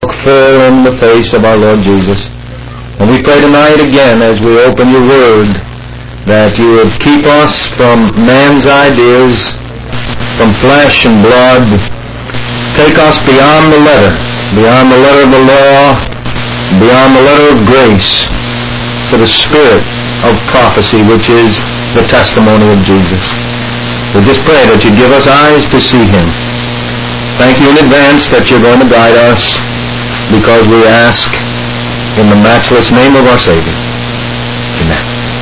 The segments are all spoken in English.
full in the face of our Lord Jesus. And we pray tonight again as we open your word that you would keep us from man's ideas, from flesh and blood. Take us beyond the letter of the law, beyond the letter of grace, to the spirit of prophecy, which is the testimony of Jesus. We just pray that you give us eyes to see him. Thank you in advance that you're going to guide us, because we ask in the matchless name of our Savior. Amen.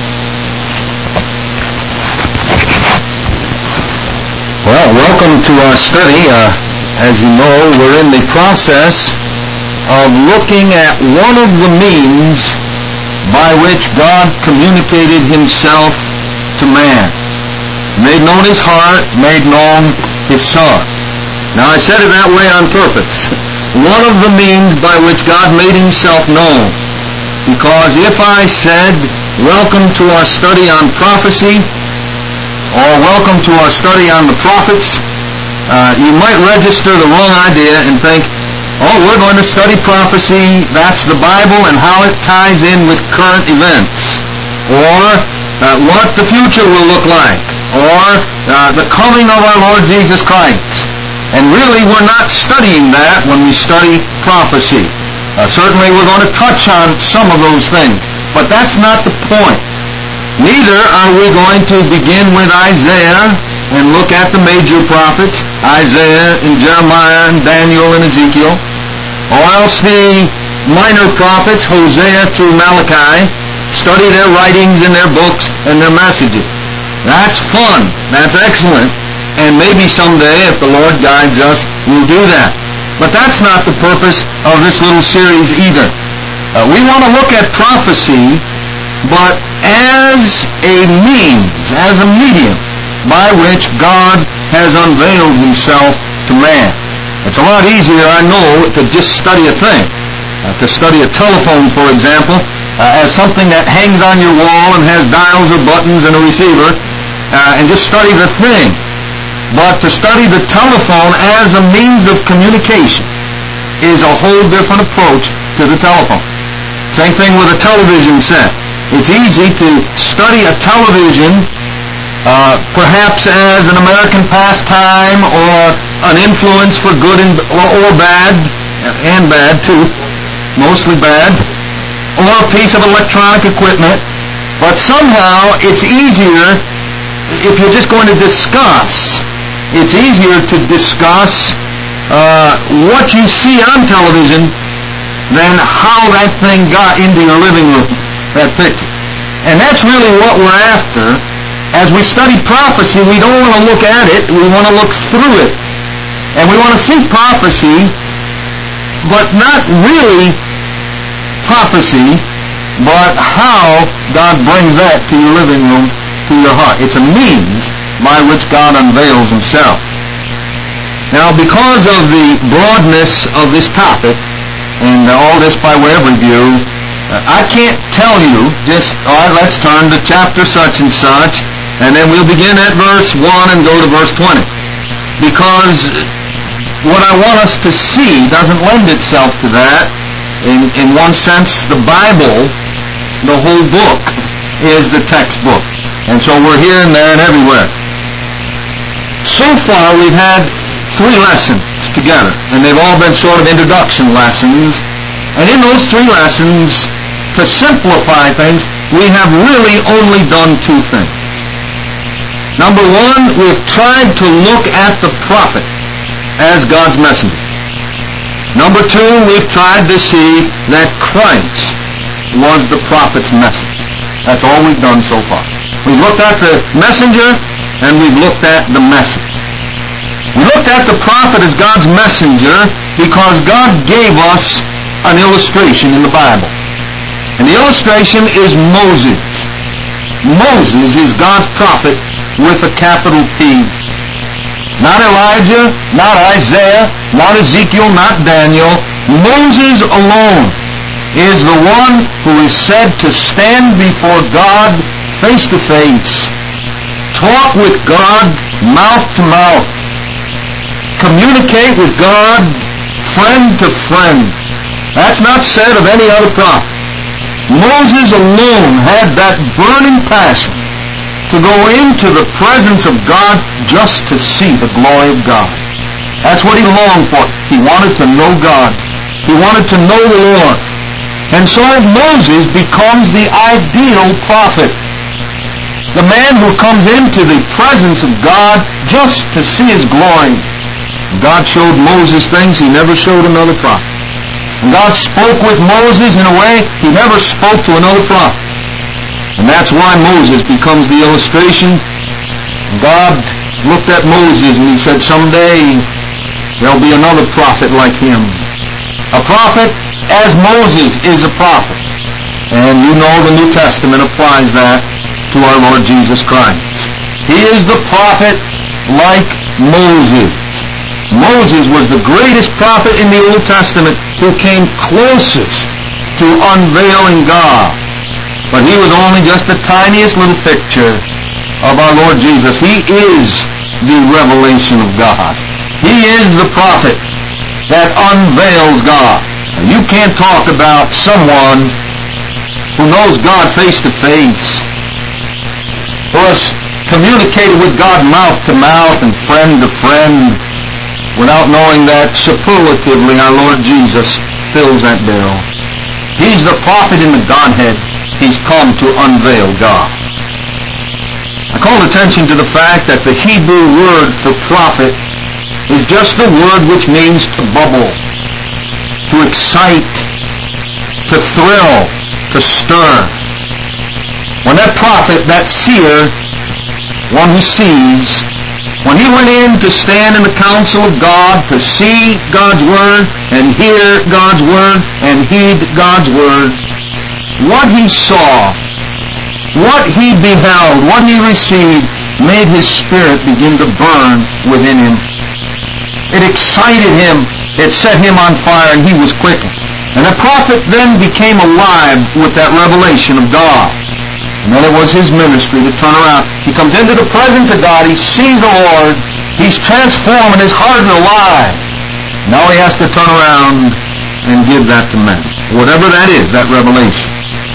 Well, welcome to our study. As you know, we're in the process of looking at one of the means by which God communicated himself to man. Made known his heart, made known his Son. Now, I said it that way on purpose. One of the means by which God made himself known. Because if I said, welcome to our study on prophecy, or welcome to our study on the prophets, you might register the wrong idea and think, oh, we're going to study prophecy, that's the Bible and how it ties in with current events. Or what the future will look like. Or the coming of our Lord Jesus Christ. And really, we're not studying that when we study prophecy. Certainly, we're going to touch on some of those things. But that's not the point. Neither are we going to begin with Isaiah and look at the major prophets, Isaiah and Jeremiah and Daniel and Ezekiel, or else the minor prophets, Hosea through Malachi, study their writings and their books and their messages. That's fun. That's excellent. And maybe someday, if the Lord guides us, we'll do that. But that's not the purpose of this little series either. We want to look at prophecy, but as a means, as a medium, by which God has unveiled himself to man. It's a lot easier, I know, to just study a thing. To study a telephone, for example, as something that hangs on your wall and has dials or buttons and a receiver, and just study the thing. But to study the telephone as a means of communication is a whole different approach to the telephone. Same thing with a television set. It's easy to study a television perhaps as an American pastime or an influence for good or bad, and bad too, mostly bad, or a piece of electronic equipment. But somehow it's easier, if you're just going to discuss, it's easier to discuss what you see on television than how that thing got into your living room, that picture. And that's really what we're after. As we study prophecy, we don't want to look at it, we want to look through it. And we want to see prophecy, but not really prophecy, but how God brings that to your living room, to your heart. It's a means by which God unveils himself. Now, because of the broadness of this topic, and all this by way of review, I can't tell you just, all right, let's turn to chapter such and such, and then we'll begin at verse 1 and go to verse 20. Because what I want us to see doesn't lend itself to that. In one sense, the Bible, the whole book, is the textbook. And so we're here and there and everywhere. So far, we've had 3 lessons together, and they've all been sort of introduction lessons. And in those 3 lessons, to simplify things, we have really only done 2 things. Number 1, we've tried to look at the prophet as God's messenger. Number 2, we've tried to see that Christ was the prophet's message. That's all we've done so far. We've looked at the messenger, and we've looked at the message. We looked at the prophet as God's messenger because God gave us an illustration in the Bible. And the illustration is Moses. Moses is God's prophet with a capital P. Not Elijah, not Isaiah, not Ezekiel, not Daniel. Moses alone is the one who is said to stand before God face to face, talk with God mouth to mouth, communicate with God friend to friend, That's not said of any other prophet. Moses alone had that burning passion to go into the presence of God just to see the glory of God. That's what he longed for. He wanted to know God. He wanted to know the Lord. And so Moses becomes the ideal prophet. The man who comes into the presence of God just to see his glory. God showed Moses things he never showed another prophet. And God spoke with Moses in a way he never spoke to another prophet. And that's why Moses becomes the illustration. God looked at Moses and he said, someday there'll be another prophet like him. A prophet as Moses is a prophet. And you know the New Testament applies that to our Lord Jesus Christ. He is the prophet like Moses. Moses was the greatest prophet in the Old Testament who came closest to unveiling God. But he was only just the tiniest little picture of our Lord Jesus. He is the revelation of God. He is the prophet that unveils God. You can't talk about someone who knows God face to face, who has communicated with God mouth to mouth and friend to friend, without knowing that superlatively our Lord Jesus fills that bill. He's the prophet in the Godhead. He's come to unveil God. I call attention to the fact that the Hebrew word for prophet is just the word which means to bubble, to excite, to thrill, to stir. When that prophet, that seer, one who sees, when he went in to stand in the counsel of God, to see God's Word, and hear God's Word, and heed God's Word, what he saw, what he beheld, what he received, made his spirit begin to burn within him. It excited him, it set him on fire, and he was quickened. And the prophet then became alive with that revelation of God. And then it was his ministry to turn around. He comes into the presence of God. He sees the Lord. He's transformed and his heart is alive. Now he has to turn around and give that to men. Whatever that is, that revelation.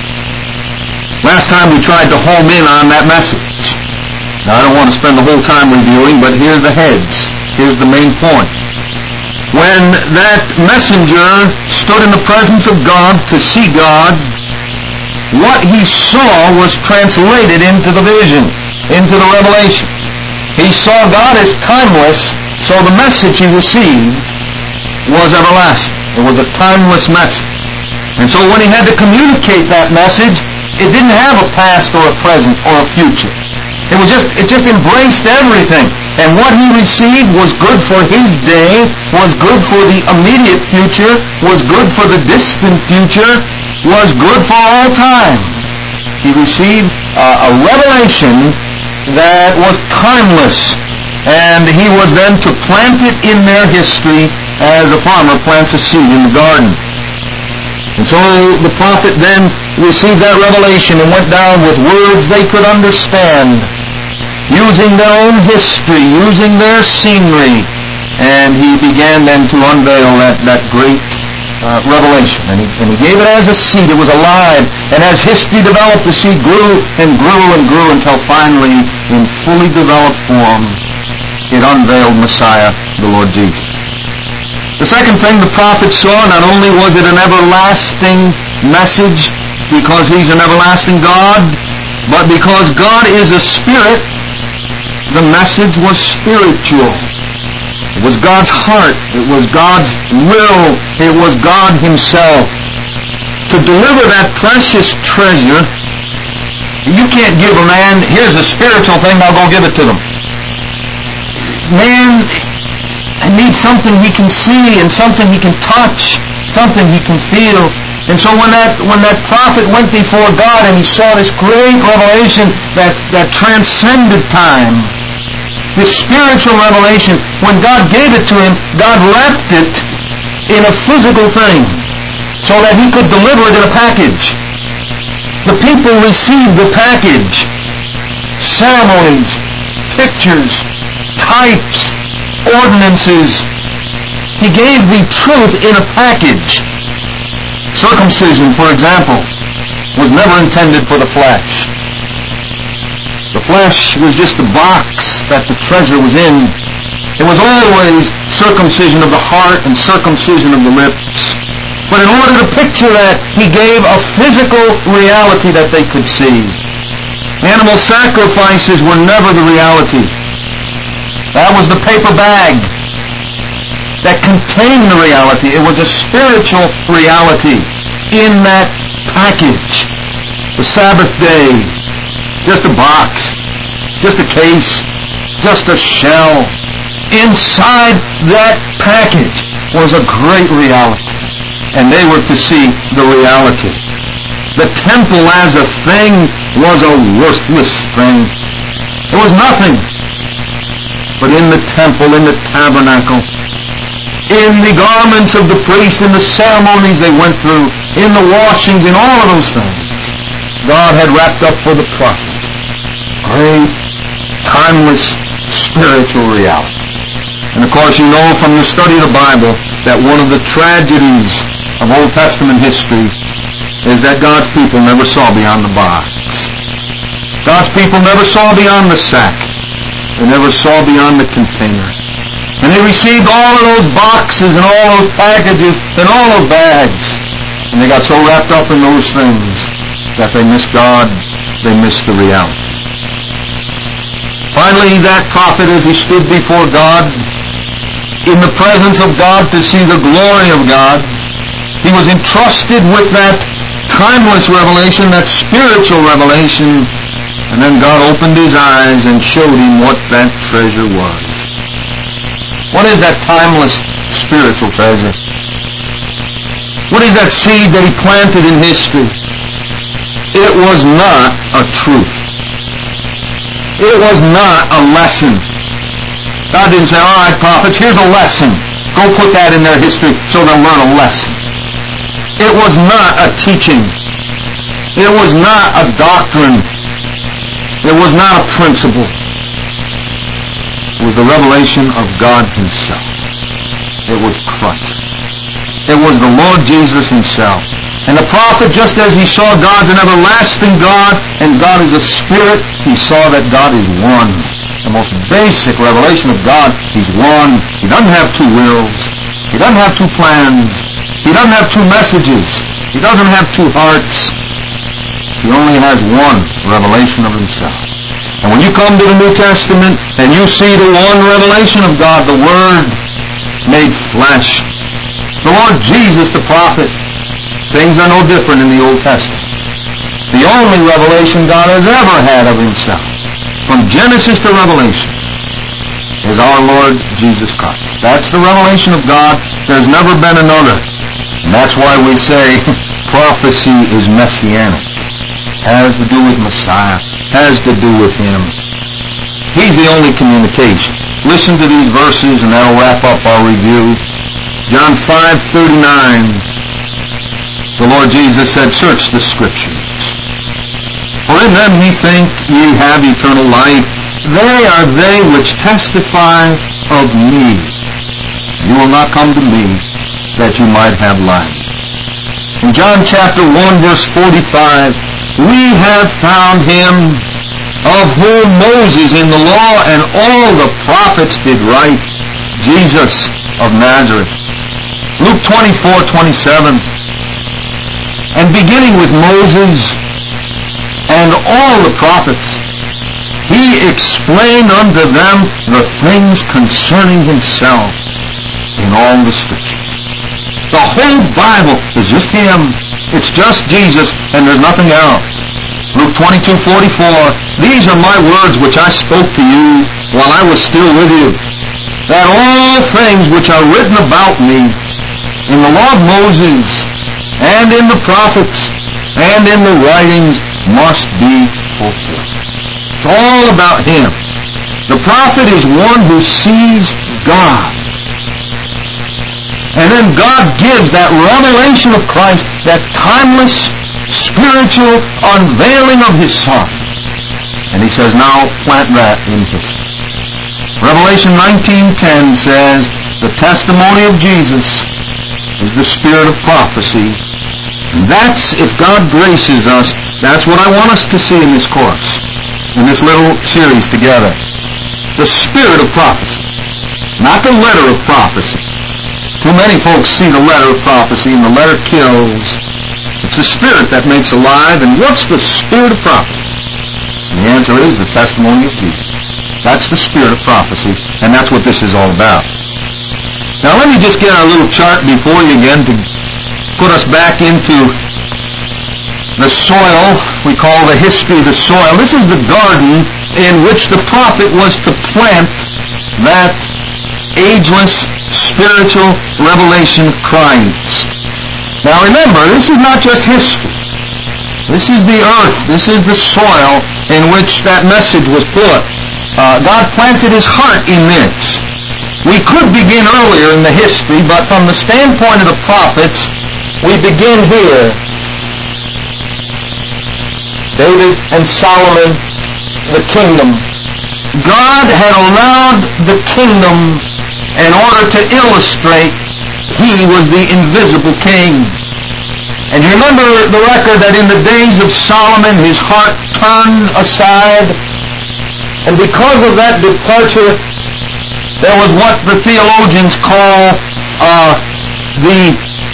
Last time we tried to home in on that message. Now I don't want to spend the whole time reviewing, but here's the heads. Here's the main point. When that messenger stood in the presence of God to see God, what he saw was translated into the vision, into the revelation. He saw God as timeless, so the message he received was everlasting. It was a timeless message. And so when he had to communicate that message, it didn't have a past or a present or a future. It just embraced everything. And what he received was good for his day, was good for the immediate future, was good for the distant future, was good for all time. He received a revelation that was timeless, and he was then to plant it in their history as a farmer plants a seed in the garden. And so the prophet then received that revelation and went down with words they could understand, using their own history, using their scenery, and he began then to unveil that great revelation. And he gave it as a seed. It was alive. And as history developed, the seed grew and grew and grew until finally, in fully developed form, it unveiled Messiah, the Lord Jesus. The second thing the prophet saw, not only was it an everlasting message because he's an everlasting God, but because God is a spirit, the message was spiritual. It was God's heart. It was God's will. It was God himself. To deliver that precious treasure, you can't give a man, here's a spiritual thing, now go give it to them. Man needs something he can see and something he can touch, something he can feel. And so when that prophet went before God and he saw this great revelation that transcended time, this spiritual revelation, when God gave it to him, God wrapped it in a physical thing so that he could deliver it in a package. The people received the package. Ceremonies, pictures, types, ordinances. He gave the truth in a package. Circumcision, for example, was never intended for the flesh. The flesh was just the box that the treasure was in. It was always circumcision of the heart and circumcision of the lips. But in order to picture that, he gave a physical reality that they could see. Animal sacrifices were never the reality. That was the paper bag that contained the reality. It was a spiritual reality in that package. The Sabbath day, just a box, just a case, just a shell. Inside that package was a great reality, and they were to see the reality. The temple as a thing was a worthless thing. It was nothing. But in the temple, in the tabernacle, in the garments of the priest, in the ceremonies they went through, in the washings, in all of those things, God had wrapped up for the prophet great, timeless, spiritual reality. And of course you know from the study of the Bible that one of the tragedies of Old Testament history is that God's people never saw beyond the box. God's people never saw beyond the sack. They never saw beyond the container. And they received all of those boxes and all those packages and all those bags. And they got so wrapped up in those things that they missed God. They missed the reality. Finally, that prophet, as he stood before God, in the presence of God to see the glory of God, he was entrusted with that timeless revelation, that spiritual revelation, and then God opened his eyes and showed him what that treasure was. What is that timeless spiritual treasure? What is that seed that he planted in history? It was not a truth. It was not a lesson. God didn't say, all right, prophets, here's a lesson. Go put that in their history so they'll learn a lesson. It was not a teaching. It was not a doctrine. It was not a principle. It was the revelation of God himself. It was Christ. It was the Lord Jesus himself. And the prophet, just as he saw God's an everlasting God, and God is a spirit, he saw that God is one. The most basic revelation of God, he's one. He doesn't have two wills. He doesn't have two plans. He doesn't have two messages. He doesn't have two hearts. He only has one revelation of himself. And when you come to the New Testament and you see the one revelation of God, the Word made flesh, the Lord Jesus, the prophet, things are no different in the Old Testament. The only revelation God has ever had of himself, from Genesis to Revelation, is our Lord Jesus Christ. That's the revelation of God. There's never been another. And that's why we say prophecy is messianic. Has to do with Messiah. Has to do with him. He's the only communication. Listen to these verses and that'll wrap up our review. John 5:39. The Lord Jesus said, search the Scriptures, for in them ye think ye have eternal life. They are they which testify of me. You will not come to me that you might have life. In John chapter 1 verse 45, we have found him of whom Moses in the law and all the prophets did write, Jesus of Nazareth. Luke 24:27. And beginning with Moses and all the prophets, he explained unto them the things concerning himself in all the Scriptures. The whole Bible is just him. It's just Jesus, and there's nothing else. Luke 22:44, these are my words which I spoke to you while I was still with you, that all things which are written about me in the law of Moses and in the prophets and in the writings must be fulfilled. It's all about him. The prophet is one who sees God. And then God gives that revelation of Christ, that timeless, spiritual unveiling of his Son. And he says, now plant that in history. Revelation 19:10 says, the testimony of Jesus is the spirit of prophecy That's, if God graces us, that's what I want us to see in this course, in this little series together. The spirit of prophecy, not the letter of prophecy. Too many folks see the letter of prophecy, and the letter kills. It's the spirit that makes alive, and what's the spirit of prophecy? And the answer is the testimony of Jesus. That's the spirit of prophecy, and that's what this is all about. Now let me just get our little chart before you again to put us back into the soil we call the history of the soil. This is the garden in which the prophet was to plant that ageless spiritual revelation of Christ. Now remember, this is not just history. This is the earth. This is the soil in which that message was put. God planted His heart in this. We could begin earlier in the history, but from the standpoint of the prophets, we begin here. David and Solomon, the kingdom. God had allowed the kingdom in order to illustrate He was the invisible king. And you remember the record that in the days of Solomon, his heart turned aside. And because of that departure, there was what the theologians call the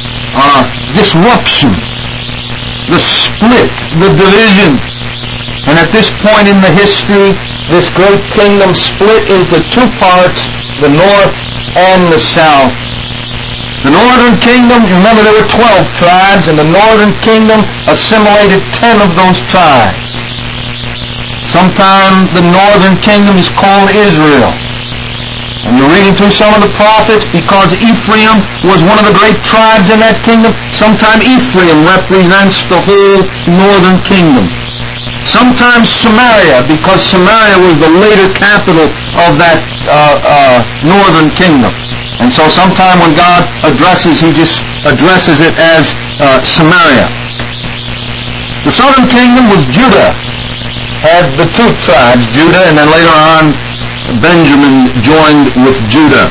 disruption, the split, the division. And at this point in the history, this great kingdom split into two parts, the north and the south. The northern kingdom, remember there were 12 tribes, and the northern kingdom assimilated 10 of those tribes. Sometimes the northern kingdom is called Israel. And you're reading through some of the prophets, because Ephraim was one of the great tribes in that kingdom, sometimes Ephraim represents the whole northern kingdom. Sometimes Samaria, because Samaria was the later capital of that northern kingdom. And so sometime when God addresses, He just addresses it as Samaria. The southern kingdom was Judah. Had the two tribes, Judah, and then later on Benjamin joined with Judah.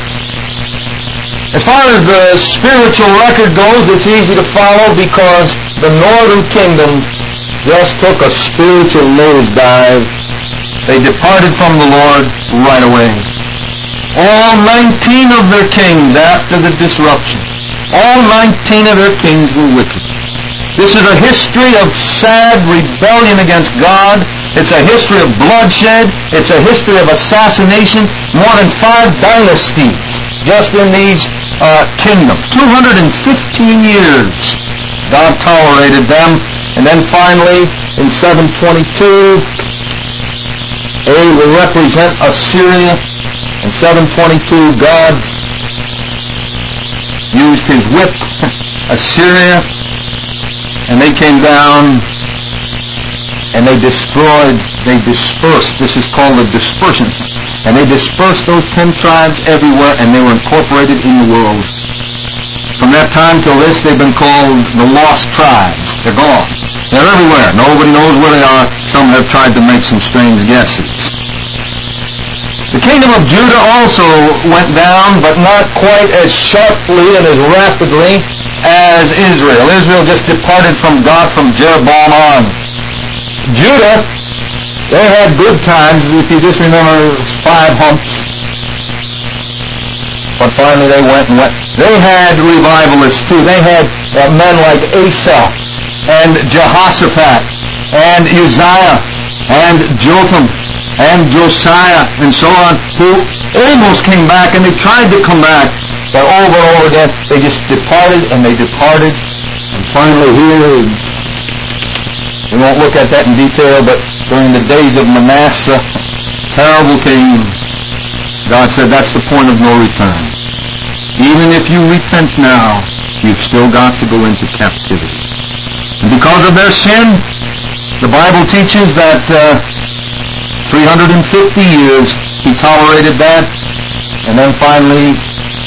As far as the spiritual record goes, it's easy to follow because the northern kingdom just took a spiritual nosedive. They departed from the Lord right away. All 19 of their kings after the disruption, all 19 of their kings were wicked. This is a history of sad rebellion against God. It's a history of bloodshed. It's a history of assassination. More than 5 dynasties just in these kingdoms. 215 years God tolerated them. And then finally, in 722, will represent Assyria. In 722, God used His whip, Assyria, and they came down and they destroyed, they dispersed. This is called the dispersion. And they dispersed those 10 tribes everywhere, and they were incorporated in the world. From that time till this, they've been called the lost tribes. They're gone. They're everywhere. Nobody knows where they are. Some have tried to make some strange guesses. The kingdom of Judah also went down, but not quite as sharply and as rapidly as Israel. Israel just departed from God from Jeroboam on. Judah, they had good times, if you just remember 5 humps. But finally they went. They had revivalists too. They had men like Asa and Jehoshaphat and Uzziah and Jotham and Josiah and so on, who almost came back, and they tried to come back, but over and over again they just departed and they departed. And finally here, we won't look at that in detail, but during the days of Manasseh, terrible king, God said that's the point of no return. Even if you repent now, you've still got to go into captivity. And because of their sin, the Bible teaches that 350 years He tolerated that, and then finally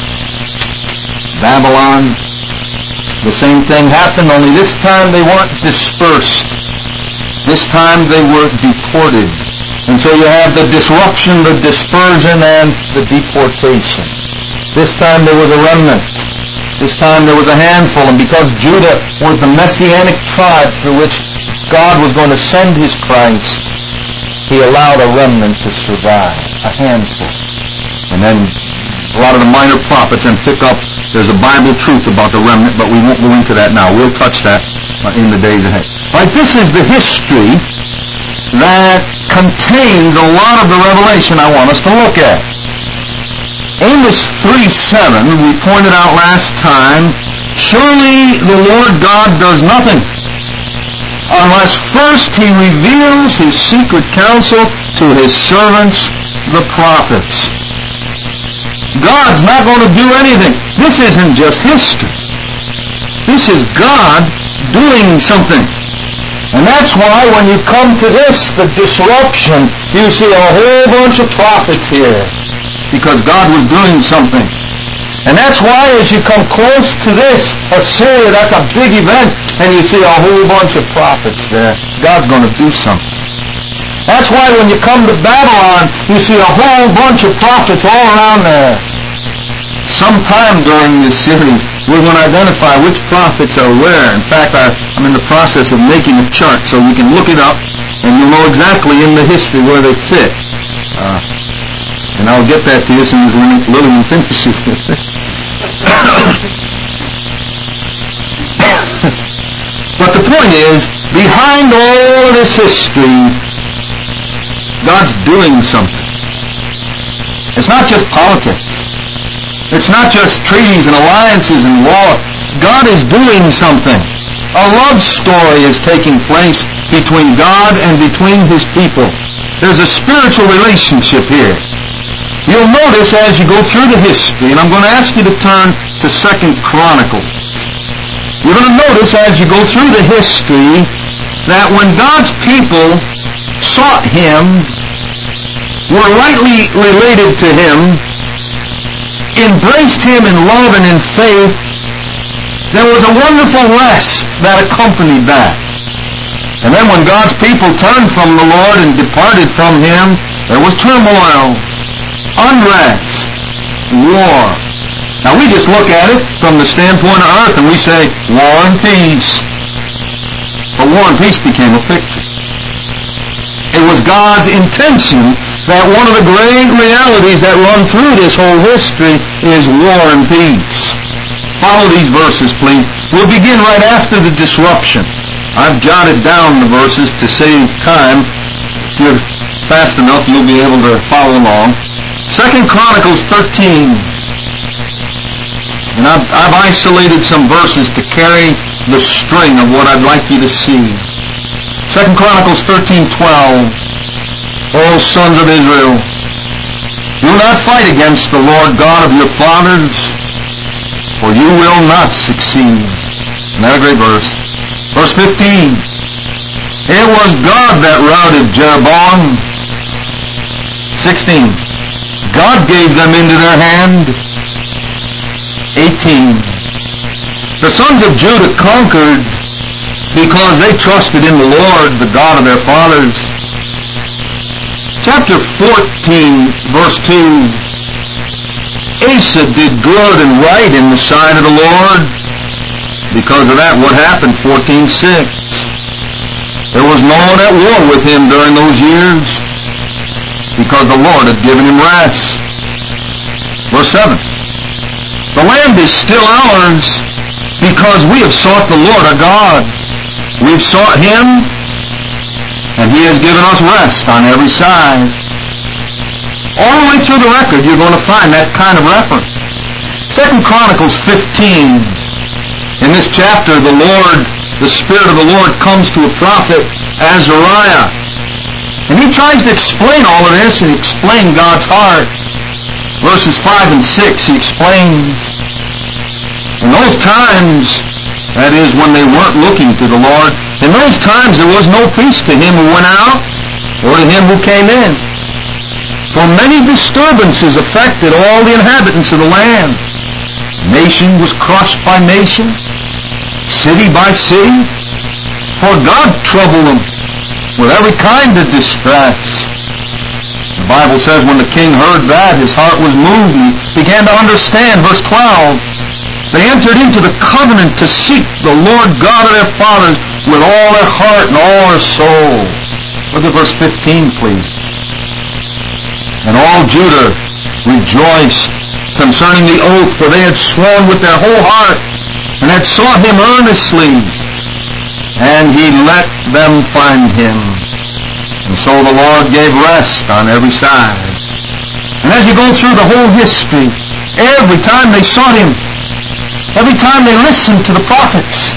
Babylon, the same thing happened, only this time they weren't dispersed. This time they were deported. And so you have the disruption, the dispersion, and the deportation. This time they were the remnant. This time there was a handful, and because Judah was the messianic tribe through which God was going to send His Christ, He allowed a remnant to survive, a handful. And then a lot of the minor prophets and pick up, there's a Bible truth about the remnant, but we won't go into that now. We'll touch that in the days ahead. Right, this is the history that contains a lot of the revelation I want us to look at. Amos 3:7, we pointed out last time, surely the Lord God does nothing unless first He reveals His secret counsel to His servants, the prophets. God's not going to do anything. This isn't just history. This is God doing something. And that's why when you come to this, the disruption, you see a whole bunch of prophets here. Because God was doing something. And that's why as you come close to this, Assyria, that's a big event, and you see a whole bunch of prophets there. God's going to do something. That's why when you come to Babylon, you see a whole bunch of prophets all around there. Sometime during this series, we're going to identify which prophets are where. In fact, I'm in the process of making a chart so we can look it up, and you'll know exactly in the history where they fit. And I'll get that to you as soon as Lillian finishes this. But the point is, behind all of this history, God's doing something. It's not just politics. It's not just treaties and alliances and war. God is doing something. A love story is taking place between God and between His people. There's a spiritual relationship here. You'll notice as you go through the history, and I'm going to ask you to turn to 2 Chronicles. You're going to notice as you go through the history that when God's people sought Him, were rightly related to Him, embraced Him in love and in faith, there was a wonderful rest that accompanied that. And then when God's people turned from the Lord and departed from Him, there was turmoil, unrest, war. Now we just look at it from the standpoint of earth and we say, war and peace. But war and peace became a picture. It was God's intention that one of the great realities that run through this whole history is war and peace. Follow these verses, please. We'll begin right after the disruption. I've jotted down the verses to save time. If you're fast enough, you'll be able to follow along. 2 Chronicles 13. And I've isolated some verses to carry the string of what I'd like you to see. 2 Chronicles 13:12. O sons of Israel, do not fight against the Lord God of your fathers, for you will not succeed. Another great verse. Verse 15. It was God that routed Jeroboam. 16. God gave them into their hand. 18. The sons of Judah conquered because they trusted in the Lord, the God of their fathers. Chapter 14, verse 2. Asa did good and right in the sight of the Lord. Because of that, what happened? 14:6. There was no one at war with him during those years, because the Lord had given him rest. Verse 7. The land is still ours, because we have sought the Lord our God. We've sought Him, and He has given us rest on every side. All the way through the record, you're going to find that kind of reference. 2 Chronicles 15. In this chapter, the Spirit of the Lord comes to a prophet, Azariah. And he tries to explain all of this and explain God's heart. Verses 5 and 6, he explains. In those times, that is, when they weren't looking to the Lord, in those times there was no peace to him who went out or to him who came in. For many disturbances affected all the inhabitants of the land. Nation was crushed by nation, city by city, for God troubled them with every kind of distress. The Bible says when the king heard that, his heart was moved. He began to understand. Verse 12. They entered into the covenant to seek the Lord God of their fathers with all their heart and all their soul. Look at verse 15, please. And all Judah rejoiced concerning the oath, for they had sworn with their whole heart and had sought him earnestly, and he let them find him. And so the Lord gave rest on every side. And as you go through the whole history, every time they sought him, every time they listened to the prophets,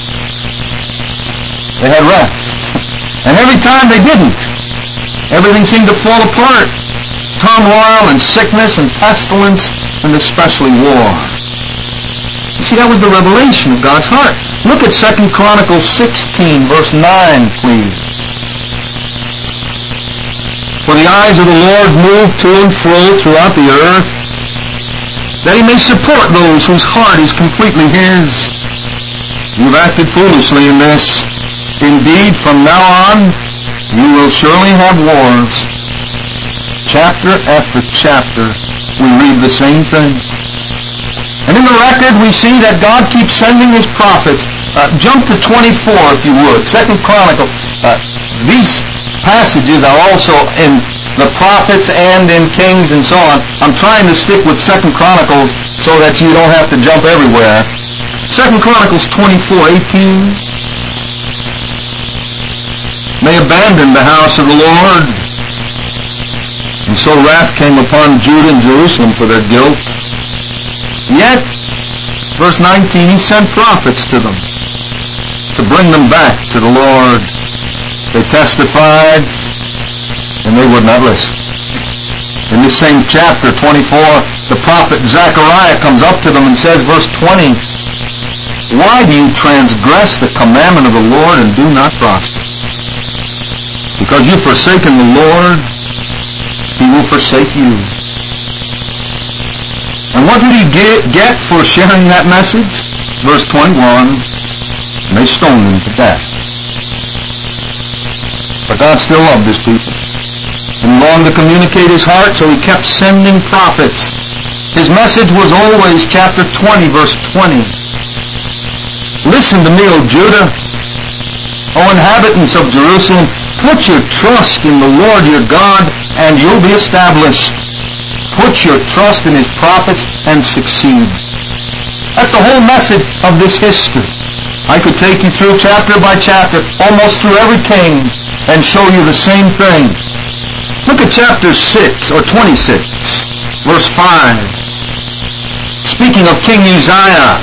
they had rest. And every time they didn't, everything seemed to fall apart. Turmoil and sickness and pestilence, and especially war. You see, that was the revelation of God's heart. Look at 2 Chronicles 16, verse 9, please. For the eyes of the Lord move to and fro throughout the earth, that he may support those whose heart is completely his. You've acted foolishly in this. Indeed, from now on, you will surely have wars. Chapter after chapter, we read the same thing. And in the record, we see that God keeps sending his prophets. Jump to 24, if you would. 2 Chronicles. These passages are also in the prophets and in Kings and so on. I'm trying to stick with 2 Chronicles so that you don't have to jump everywhere. 2 Chronicles 24:18. They abandoned the house of the Lord, and so wrath came upon Judah and Jerusalem for their guilt. Yet, verse 19, he sent prophets to them to bring them back to the Lord. They testified, and they would not listen. In this same chapter 24, the prophet Zechariah comes up to them and says, verse 20, why do you transgress the commandment of the Lord and do not prosper? Because you've forsaken the Lord, he will forsake you. And what did he get for sharing that message? Verse 21, and they stoned him to death. But God still loved his people and longed to communicate his heart, so he kept sending prophets. His message was always, chapter 20, verse 20. Listen to me, O Judah, O inhabitants of Jerusalem, put your trust in the Lord your God, and you'll be established. Put your trust in his prophets and succeed. That's the whole message of this history. I could take you through chapter by chapter, almost through every king, and show you the same thing. Look at chapter 6, or 26, verse 5. Speaking of King Uzziah,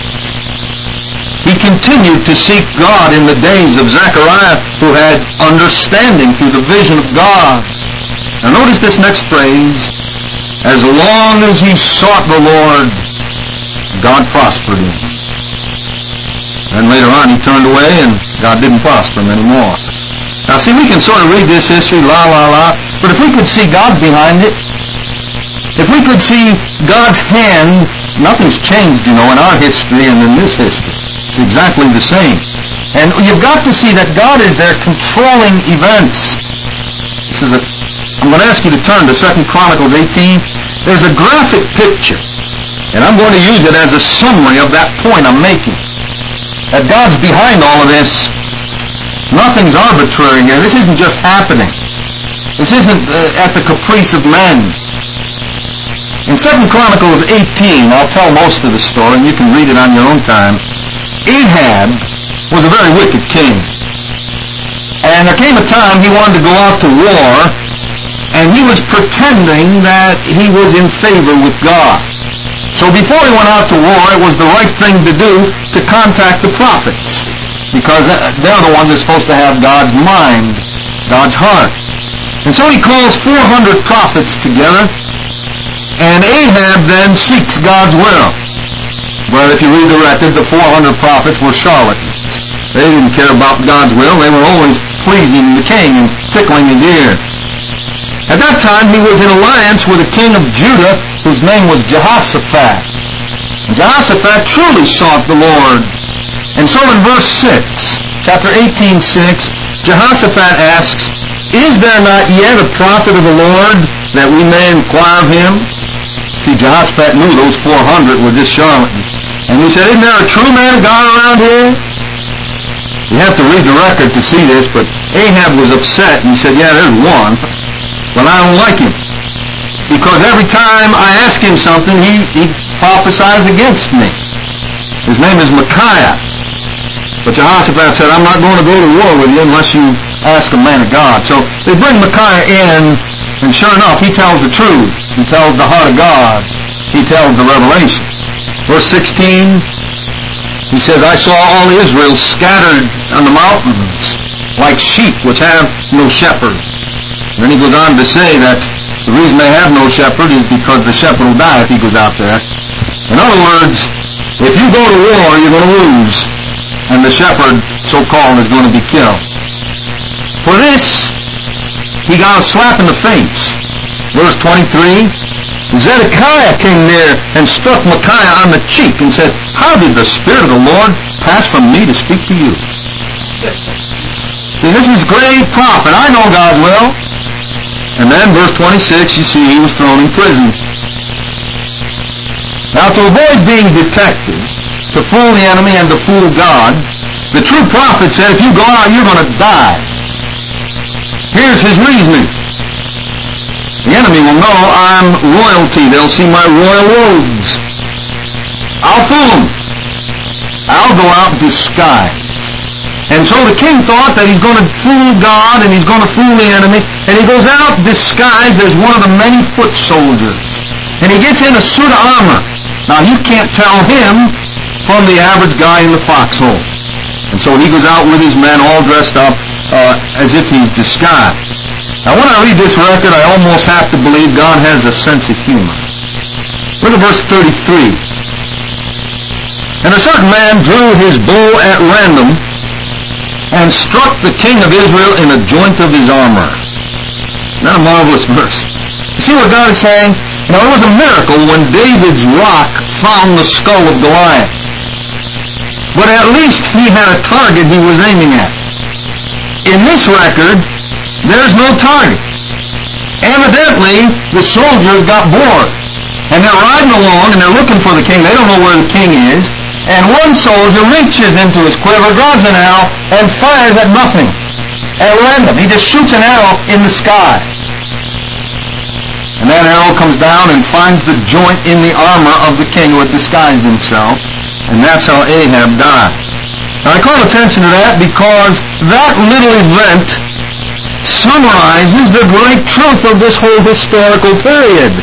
he continued to seek God in the days of Zechariah, who had understanding through the vision of God. Now notice this next phrase. As long as he sought the Lord, God prospered him. Then later on he turned away and God didn't prosper him anymore. Now see, we can sort of read this history, but if we could see God behind it, if we could see God's hand, nothing's changed, in our history and in this history. It's exactly the same. And you've got to see that God is there controlling events. I'm going to ask you to turn to 2 Chronicles 18. There's a graphic picture, and I'm going to use it as a summary of that point I'm making. That God's behind all of this. Nothing's arbitrary here. This isn't just happening. This isn't at the caprice of men. In 2 Chronicles 18, I'll tell most of the story, and you can read it on your own time. Ahab was a very wicked king. And there came a time he wanted to go out to war, and he was pretending that he was in favor with God. So before he went out to war, it was the right thing to do to contact the prophets, because they're the ones that are supposed to have God's mind, God's heart. And so he calls 400 prophets together, and Ahab then seeks God's will. But if you read the record, the 400 prophets were charlatans. They didn't care about God's will. They were always pleasing the king and tickling his ear. At that time, he was in alliance with a king of Judah whose name was Jehoshaphat. And Jehoshaphat truly sought the Lord. And so in verse 6, chapter 18:6, Jehoshaphat asks, is there not yet a prophet of the Lord that we may inquire of him? See, Jehoshaphat knew those 400 were just charlatans. And he said, isn't there a true man of God around here? You have to read the record to see this, but Ahab was upset and he said, yeah, there's one, but I don't like him. Because every time I ask him something, he prophesies against me. His name is Micaiah. But Jehoshaphat said, I'm not going to go to war with you unless you ask a man of God. So they bring Micaiah in, and sure enough, he tells the truth. He tells the heart of God. He tells the revelation. Verse 16, he says, I saw all Israel scattered on the mountains like sheep which have no shepherd. And then he goes on to say that the reason they have no shepherd is because the shepherd will die if he goes out there. In other words, if you go to war, you're going to lose. And the shepherd, so-called, is going to be killed. For this, he got a slap in the face. Verse 23, Zedekiah came near and struck Micaiah on the cheek and said, how did the Spirit of the Lord pass from me to speak to you? See, this is great prophet. I know God's will. And then, verse 26, you see he was thrown in prison. Now, to avoid being detected, to fool the enemy and to fool God, the true prophet said, if you go out, you're going to die. Here's his reasoning. The enemy will know I'm royalty. They'll see my royal robes. I'll fool them. I'll go out disguised. And so the king thought that he's going to fool God and he's going to fool the enemy. And he goes out disguised as one of the many foot soldiers. And he gets in a suit of armor. Now you can't tell him from the average guy in the foxhole. And so he goes out with his men all dressed up as if he's disguised. Now when I read this record, I almost have to believe God has a sense of humor. Look at verse 33. And a certain man drew his bow at random and struck the king of Israel in a joint of his armor. Not a marvelous verse. You see what God is saying? Now, it was a miracle when David's rock found the skull of Goliath. But at least he had a target he was aiming at. In this record, there's no target. Evidently, the soldiers got bored. And they're riding along and they're looking for the king. They don't know where the king is. And one soldier reaches into his quiver, grabs an arrow, and fires at nothing, at random. He just shoots an arrow in the sky. And that arrow comes down and finds the joint in the armor of the king who had disguised himself. And that's how Ahab died. Now I call attention to that because that little event summarizes the great truth of this whole historical period.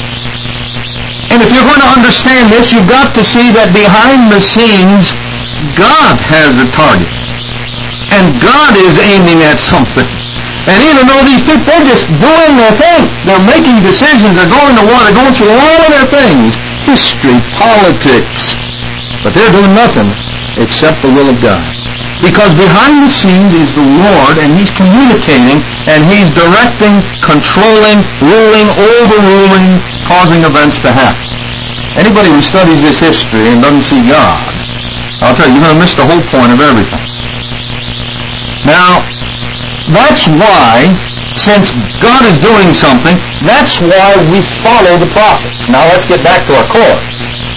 And if you're going to understand this, you've got to see that behind the scenes, God has a target. And God is aiming at something. And even though these people are just doing their thing, they're making decisions, they're going to war, they're going through all of their things, history, politics, but they're doing nothing except the will of God. Because behind the scenes is the Lord, and He's communicating, and He's directing, controlling, ruling, overruling, causing events to happen. Anybody who studies this history and doesn't see God, I'll tell you, you're going to miss the whole point of everything. Now, that's why, since God is doing something, that's why we follow the prophets. Now let's get back to our course.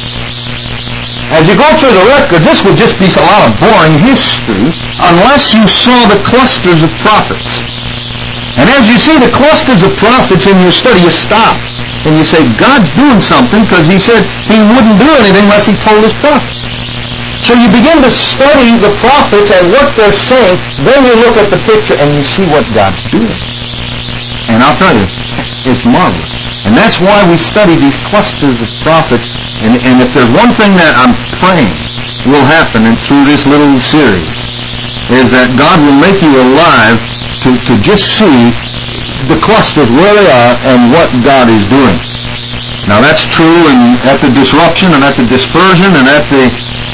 As you go through the records, this would just be a lot of boring history unless you saw the clusters of prophets. And as you see the clusters of prophets in your study, you stop and you say, God's doing something, because He said He wouldn't do anything unless He told His prophets. So you begin to study the prophets and what they're saying, then you look at the picture and you see what God's doing. And I'll tell you, it's marvelous. And that's why we study these clusters of prophets. And if there's one thing that I'm praying will happen through this little series, is that God will make you alive to just see the clusters where they are and what God is doing. Now that's true at the disruption and at the dispersion and at the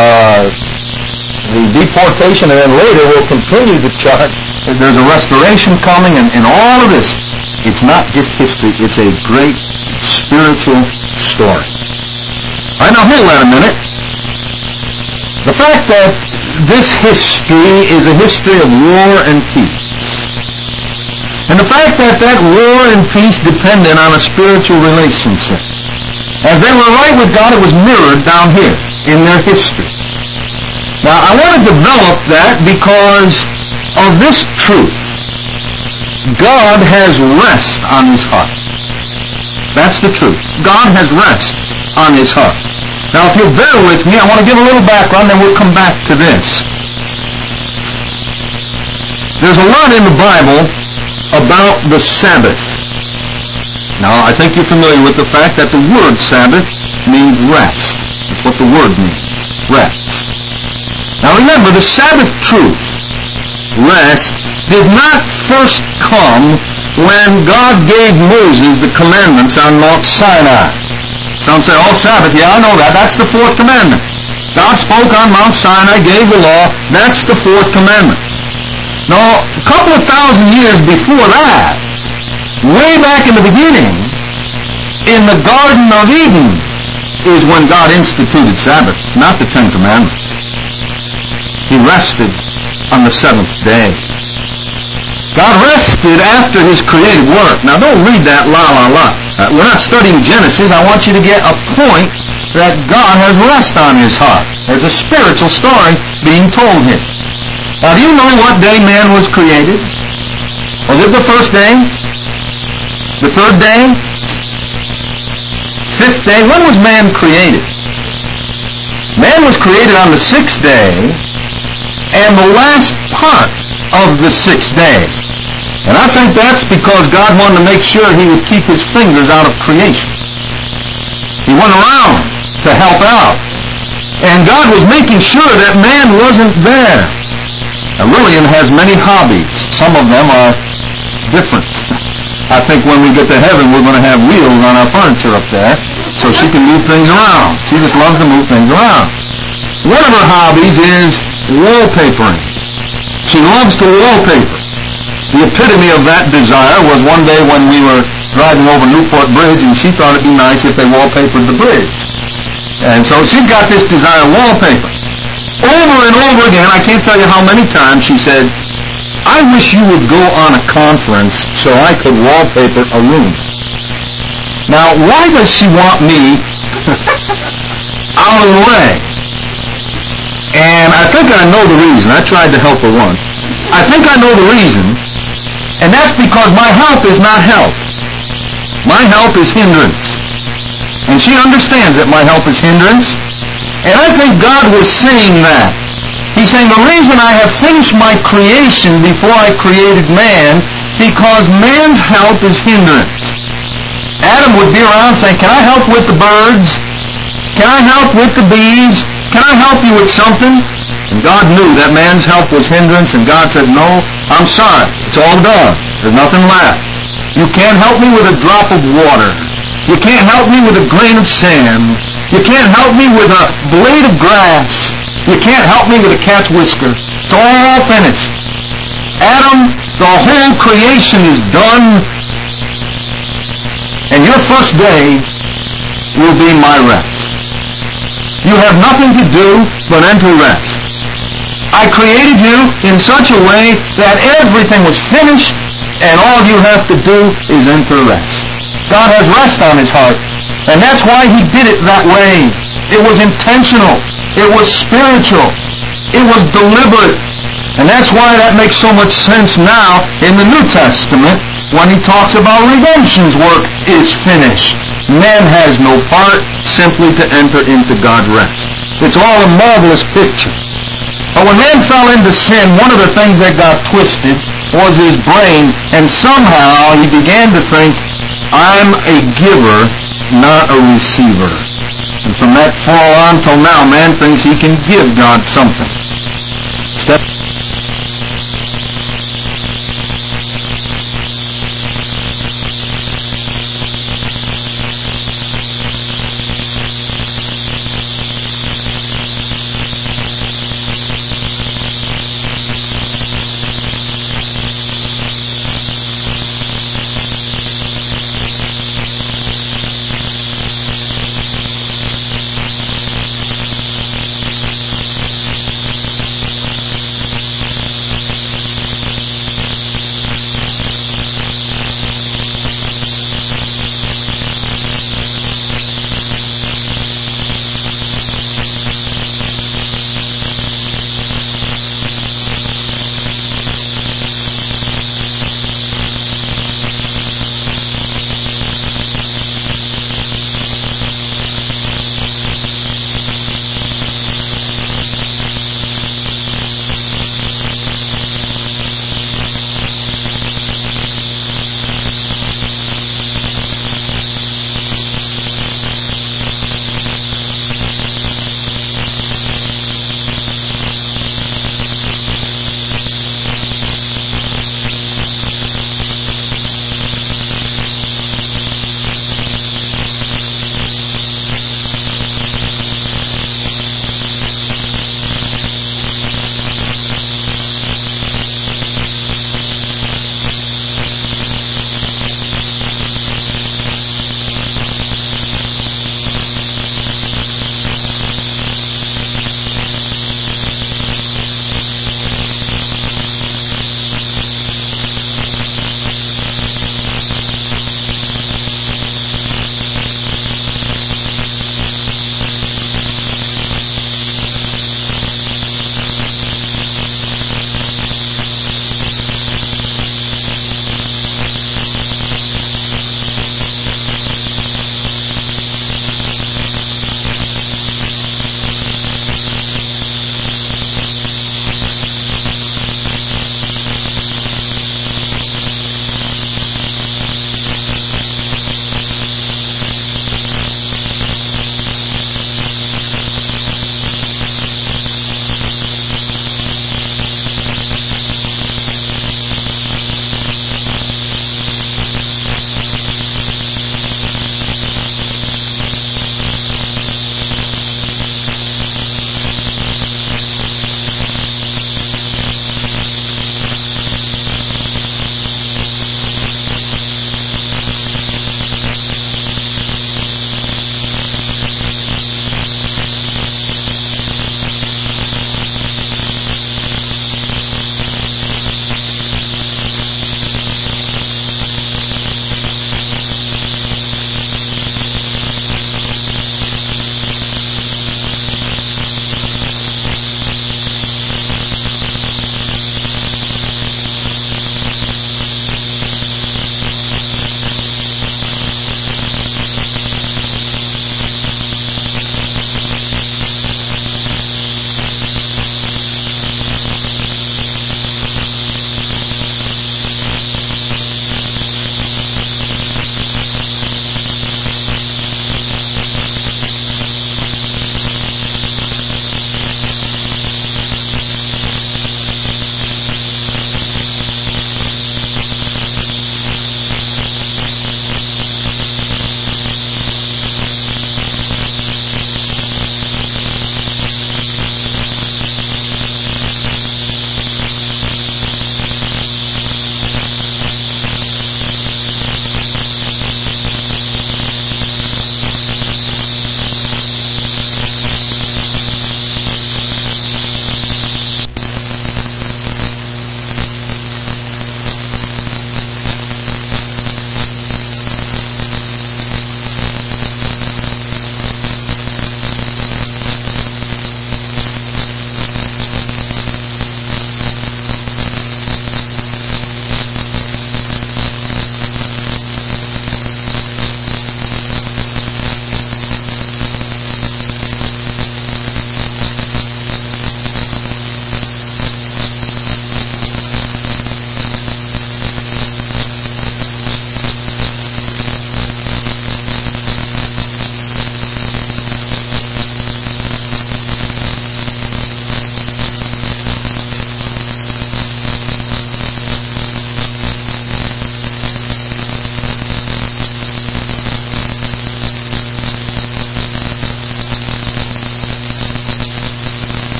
deportation, and then later we'll continue the chart. There's a restoration coming, and all of this, it's not just history, it's a great spiritual story. All right, now hold that a minute. The fact that this history is a history of war and peace, and the fact that that war and peace depended on a spiritual relationship. As they were right with God, it was mirrored down here. in their history. Now, I want to develop that because of this truth. God has rest on His heart. That's the truth. God has rest on His heart. Now, if you'll bear with me, I want to give a little background, then we'll come back to this. There's a lot in the Bible about the Sabbath. Now, I think you're familiar with the fact that the word Sabbath means rest. That's what the word means, rest. Now remember, the Sabbath truth, rest, did not first come when God gave Moses the commandments on Mount Sinai. Some say, oh, Sabbath, yeah, I know that. That's the fourth commandment. God spoke on Mount Sinai, gave the law. That's the fourth commandment. Now, a couple of thousand years before that, way back in the beginning, in the Garden of Eden, is when God instituted Sabbath, not the Ten Commandments. He rested on the seventh day. God rested after His creative work. Now don't read that la la la. We're not studying Genesis. I want you to get a point that God has rest on His heart. There's a spiritual story being told here. Now do you know what day man was created? Was it the first day? The third day? Fifth day? When was man created? Man was created on the sixth day, and the last part of the sixth day. And I think that's because God wanted to make sure He would keep His fingers out of creation. He went around to help out. And God was making sure that man wasn't there. Now, Lillian has many hobbies. Some of them are different. I think when we get to heaven, we're going to have wheels on our furniture up there so she can move things around. She just loves to move things around. One of her hobbies is wallpapering. She loves to wallpaper. The epitome of that desire was one day when we were driving over Newport Bridge, and she thought it'd be nice if they wallpapered the bridge. And so she's got this desire to wallpaper. Over and over again, I can't tell you how many times she said, I wish you would go on a conference so I could wallpaper a room. Now, why does she want me out of the way? And I think I know the reason. I tried to help her once. I think I know the reason, and that's because my help is not help. My help is hindrance. And she understands that my help is hindrance. And I think God was saying that. He's saying the reason I have finished my creation before I created man, because man's help is hindrance. Adam would be around saying, can I help with the birds? Can I help with the bees? Can I help you with something? And God knew that man's help was hindrance, and God said, no, I'm sorry. It's all done. There's nothing left. You can't help me with a drop of water. You can't help me with a grain of sand. You can't help me with a blade of grass. You can't help me with a cat's whisker. It's all finished. Adam, the whole creation is done, and your first day will be my rest. You have nothing to do but enter rest. I created you in such a way that everything was finished, and all you have to do is enter rest. God has rest on His heart, and that's why He did it that way. It was intentional. It was spiritual. It was deliberate. And that's why that makes so much sense now in the New Testament when He talks about redemption's work is finished. Man has no part simply to enter into God's rest. It's all a marvelous picture. But when man fell into sin, one of the things that got twisted was his brain, and somehow he began to think, I'm a giver, not a receiver. And from that fall on till now, man thinks he can give God something.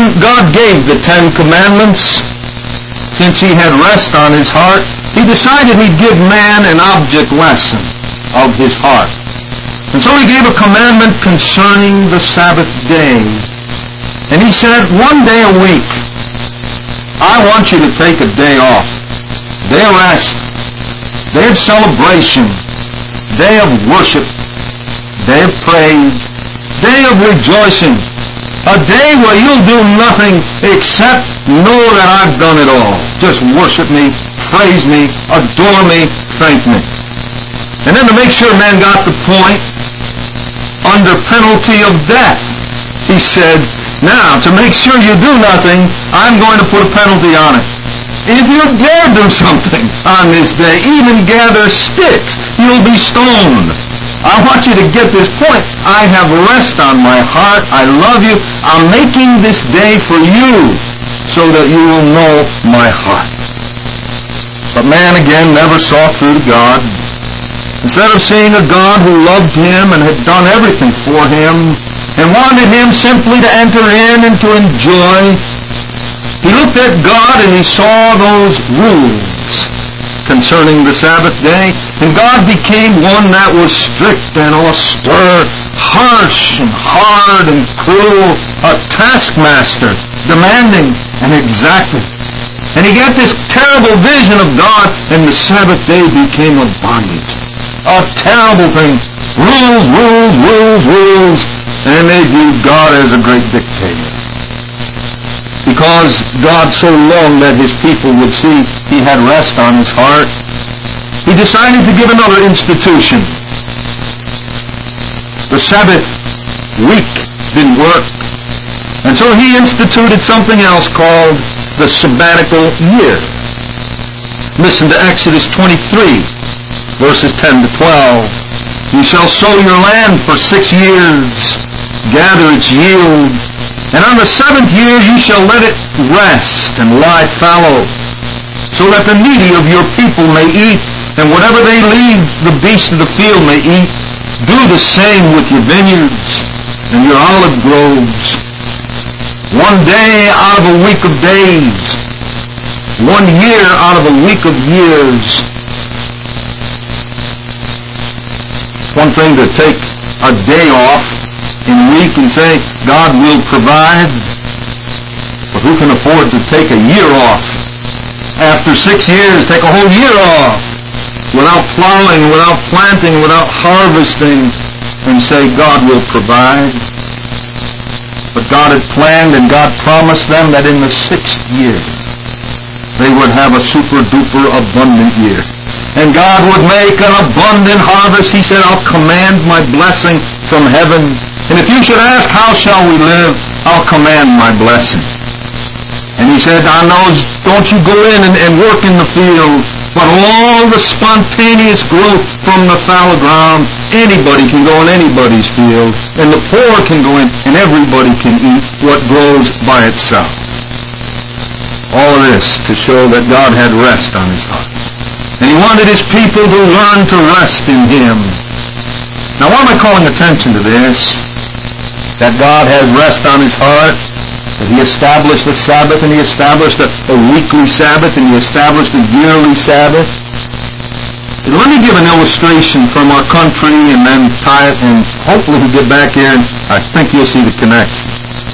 when God gave the 10 Commandments, since He had rest on His heart, He decided He'd give man an object lesson of His heart. And so He gave a commandment concerning the Sabbath day. And He said, one day a week, I want you to take a day off. Day of rest. Day of celebration. Day of worship. Day of praise. Day of rejoicing. A day where you'll do nothing except know that I've done it all. Just worship me, praise me, adore me, thank me. And then to make sure man got the point, under penalty of death, He said, now, to make sure you do nothing, I'm going to put a penalty on it. If you dare do something on this day, even gather sticks, you'll be stoned. I want you to get this point. I have rest on my heart. I love you. I'm making this day for you so that you will know my heart. But man, again, never saw through to God. Instead of seeing a God who loved him and had done everything for him and wanted him simply to enter in and to enjoy, he looked at God and he saw those rules concerning the Sabbath day, and God became one that was strict and austere, harsh and hard and cruel, a taskmaster, demanding and exacting. And he got this terrible vision of God, and the Sabbath day became a bondage. A terrible thing. Rules, rules, rules, rules. And they viewed God as a great dictator. Because God so longed that His people would see He had rest on His heart, He decided to give another institution. The Sabbath week didn't work. And so He instituted something else called the sabbatical year. Listen to Exodus 23, verses 10 to 12. You shall sow your land for 6 years, gather its yield, and on the 7th year you shall let it rest and lie fallow, so that the needy of your people may eat, and whatever they leave the beasts of the field may eat. Do the same with your vineyards and your olive groves. 1 day out of a week of days, 1 year out of a week of years. One thing to take a day off in a week and say, God will provide. But who can afford to take a year off? After 6 years, take a whole year off without plowing, without planting, without harvesting, and say, God will provide. But God had planned and God promised them that in the 6th year, they would have a super-duper abundant year. And God would make an abundant harvest. He said, I'll command my blessing from heaven. And if you should ask, how shall we live? I'll command my blessing. And He said, I know, don't you go in and work in the field, but all the spontaneous growth from the fallow ground, anybody can go in anybody's field, and the poor can go in, and everybody can eat what grows by itself. All of this to show that God had rest on His heart. And He wanted His people to learn to rest in Him. Now, why am I calling attention to this? That God has rest on His heart, that He established the Sabbath, and He established a weekly Sabbath, and He established a yearly Sabbath. And let me give an illustration from our country, and then tie it, and hopefully we'll get back here, and I think you'll see the connection.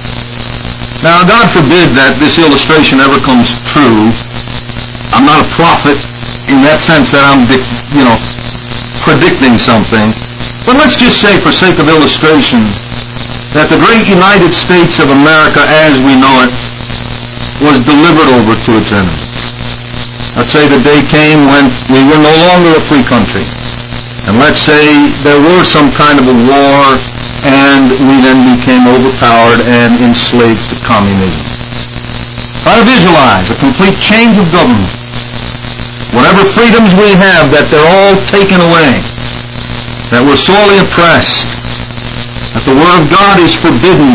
Now, God forbid that this illustration ever comes true. I'm not a prophet in that sense that I'm, predicting something. But let's just say, for sake of illustration, that the great United States of America, as we know it, was delivered over to its enemies. Let's say the day came when we were no longer a free country. And let's say there were some kind of a war, and we then became overpowered and enslaved to communism. Try to visualize a complete change of government. Whatever freedoms we have, that they're all taken away, that we're sorely oppressed, that the Word of God is forbidden,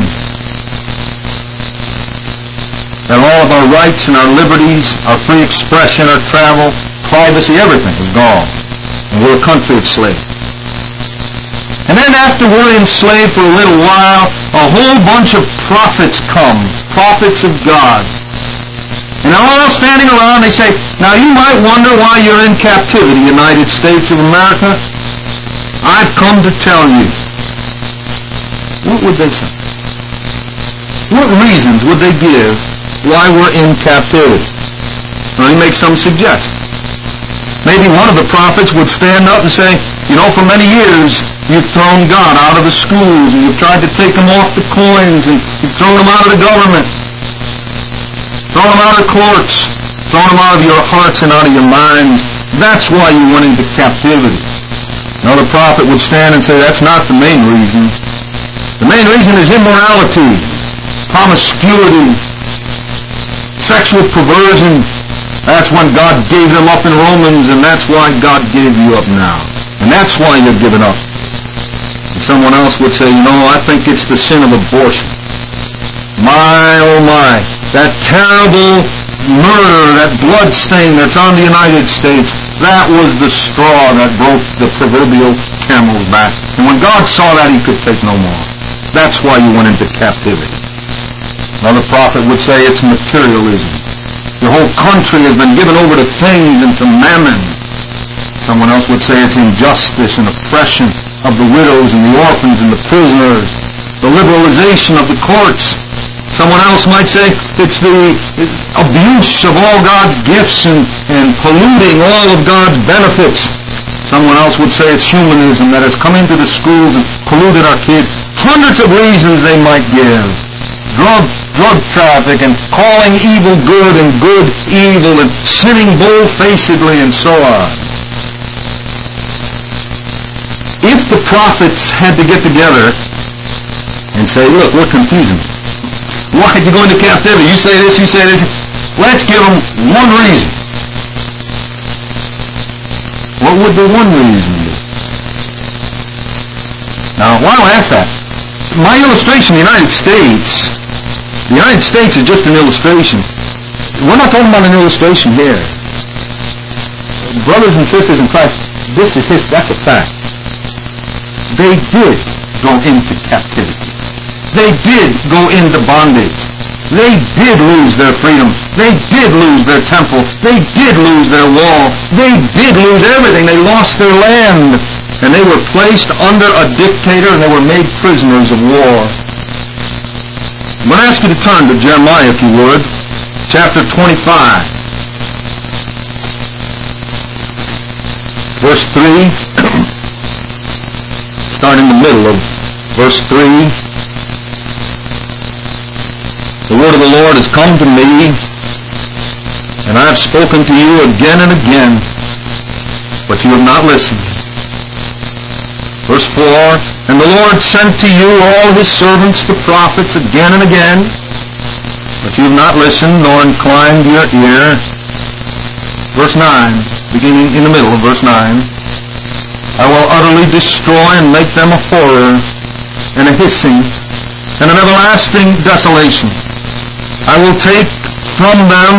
that all of our rights and our liberties, our free expression, our travel, privacy, everything is gone. And we're a country of slaves. And then after we're enslaved for a little while, a whole bunch of prophets come, prophets of God. And they're all standing around, they say, now you might wonder why you're in captivity, United States of America. I've come to tell you. What would they say? What reasons would they give why we're in captivity? Well, he makes some suggestions. Maybe one of the prophets would stand up and say, you know, for many years you've thrown God out of the schools and you've tried to take him off the coins and you've thrown him out of the government, thrown him out of the courts, thrown him out of your hearts and out of your minds. That's why you went into captivity. Another prophet would stand and say, that's not the main reason. The main reason is immorality, promiscuity, sexual perversion. That's when God gave them up in Romans, and that's why God gave you up now. And that's why you're given up. And someone else would say, you know, I think it's the sin of abortion. My, oh my, that terrible murder, that blood stain that's on the United States, that was the straw that broke the proverbial camel's back. And when God saw that, he could take no more. That's why you went into captivity. Another prophet would say it's materialism. Your whole country has been given over to things and to mammon. Someone else would say it's injustice and oppression of the widows and the orphans and the prisoners, the liberalization of the courts. Someone else might say it's the abuse of all God's gifts and polluting all of God's benefits. Someone else would say it's humanism that has come into the schools and polluted our kids. Hundreds of reasons they might give. Drug traffic and calling evil good and good evil and sinning bold-facedly and so on. If the prophets had to get together and say, look, we're confusing. Why did you go into captivity? You say this, you say this. Let's give them one reason. What would the one reason be? Now, why do I ask that? My illustration, the United States is just an illustration. We're not talking about an illustration here. Brothers and sisters in Christ, this is that's a fact. They did go into captivity. They did go into bondage. They did lose their freedom. They did lose their temple. They did lose their wall. They did lose everything. They lost their land. And they were placed under a dictator and they were made prisoners of war. I'm going to ask you to turn to Jeremiah, if you would, chapter 25. Verse 3. Start in the middle of verse 3. The word of the Lord has come to me, and I have spoken to you again and again, but you have not listened. Verse 4, and the Lord sent to you all his servants, the prophets, again and again, but you have not listened nor inclined your ear. Verse 9, beginning in the middle of verse 9, I will utterly destroy and make them a horror and a hissing and an everlasting desolation. I will take from them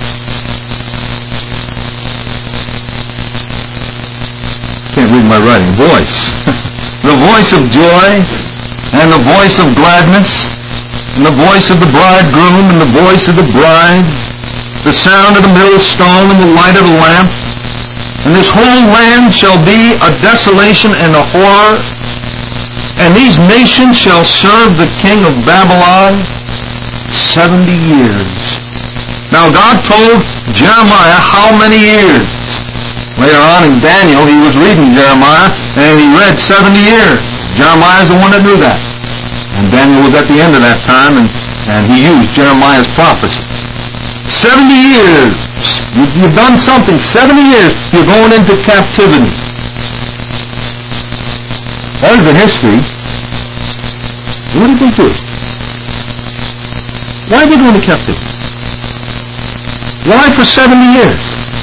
can't read my writing. Voice. The voice of joy and the voice of gladness and the voice of the bridegroom and the voice of the bride, the sound of the millstone and the light of the lamp. And this whole land shall be a desolation and a horror. And these nations shall serve the king of Babylon 70 years. Now God told Jeremiah how many years? Later on in Daniel, he was reading Jeremiah, and he read 70 years. Jeremiah's the one that knew that. And Daniel was at the end of that time, and he used Jeremiah's prophecy. 70 years. You've done something. 70 years. You're going into captivity. That is the history. What did they do? Why did they go into captivity? Why for 70 years?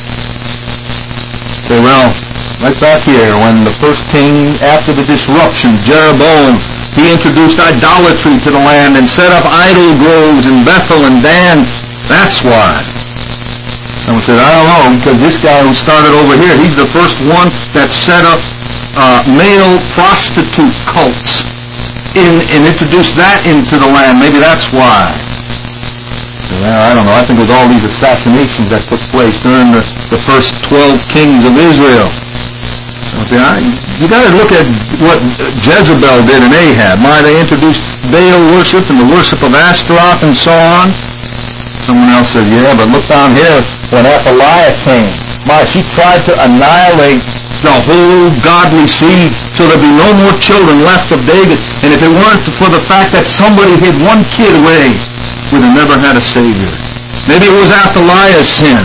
Say, well, right back here, when the first king, after the disruption, Jeroboam, he introduced idolatry to the land and set up idol groves in Bethel and Dan. That's why. Someone said, I don't know, because this guy who started over here, he's the first one that set up male prostitute cults. and introduced that into the land. Maybe that's why. Well, I don't know. I think it was all these assassinations that took place during the first 12 kings of Israel. You got to look at what Jezebel did and Ahab. Why they introduced Baal worship and the worship of Ashtaroth and so on. Someone else said, yeah, but look down here when Athaliah came. She tried to annihilate the whole godly seed so there'd be no more children left of David. And if it weren't for the fact that somebody hid one kid away, we'd have never had a Savior. Maybe it was Athaliah's sin.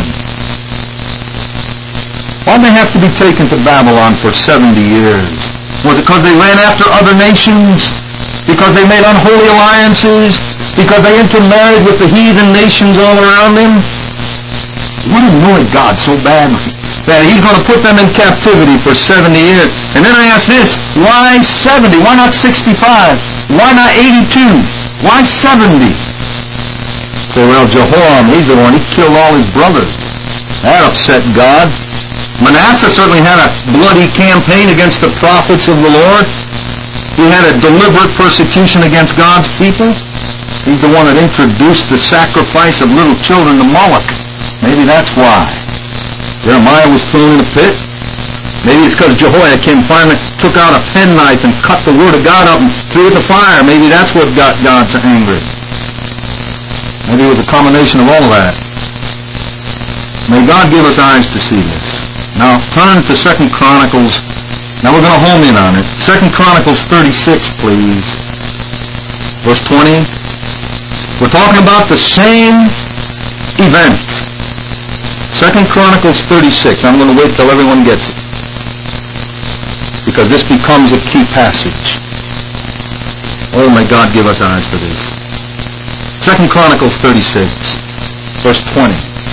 Why'd they have to be taken to Babylon for 70 years? Was it because they ran after other nations? Because they made unholy alliances? Because they intermarried with the heathen nations all around them? What annoyed God so badly that He's going to put them in captivity for 70 years? And then I ask this, why 70? Why not 65? Why not 82? Why 70? Say, well, Jehoram, he's the one, he killed all his brothers. That upset God. Manasseh certainly had a bloody campaign against the prophets of the Lord. He had a deliberate persecution against God's people. He's the one that introduced the sacrifice of little children to Moloch. Maybe that's why. Jeremiah was thrown in a pit. Maybe it's because Jehoiakim finally took out a penknife and cut the word of God up and threw it in the fire. Maybe that's what got God so angry. Maybe it was a combination of all of that. May God give us eyes to see this. Now, turn to 2 Chronicles. Now, we're going to home in on it. 2 Chronicles 36, please. Verse 20. We're talking about the same event. 2 Chronicles 36. I'm going to wait till everyone gets it, because this becomes a key passage. Oh, may God give us eyes for this. 2 Chronicles 36, verse 20.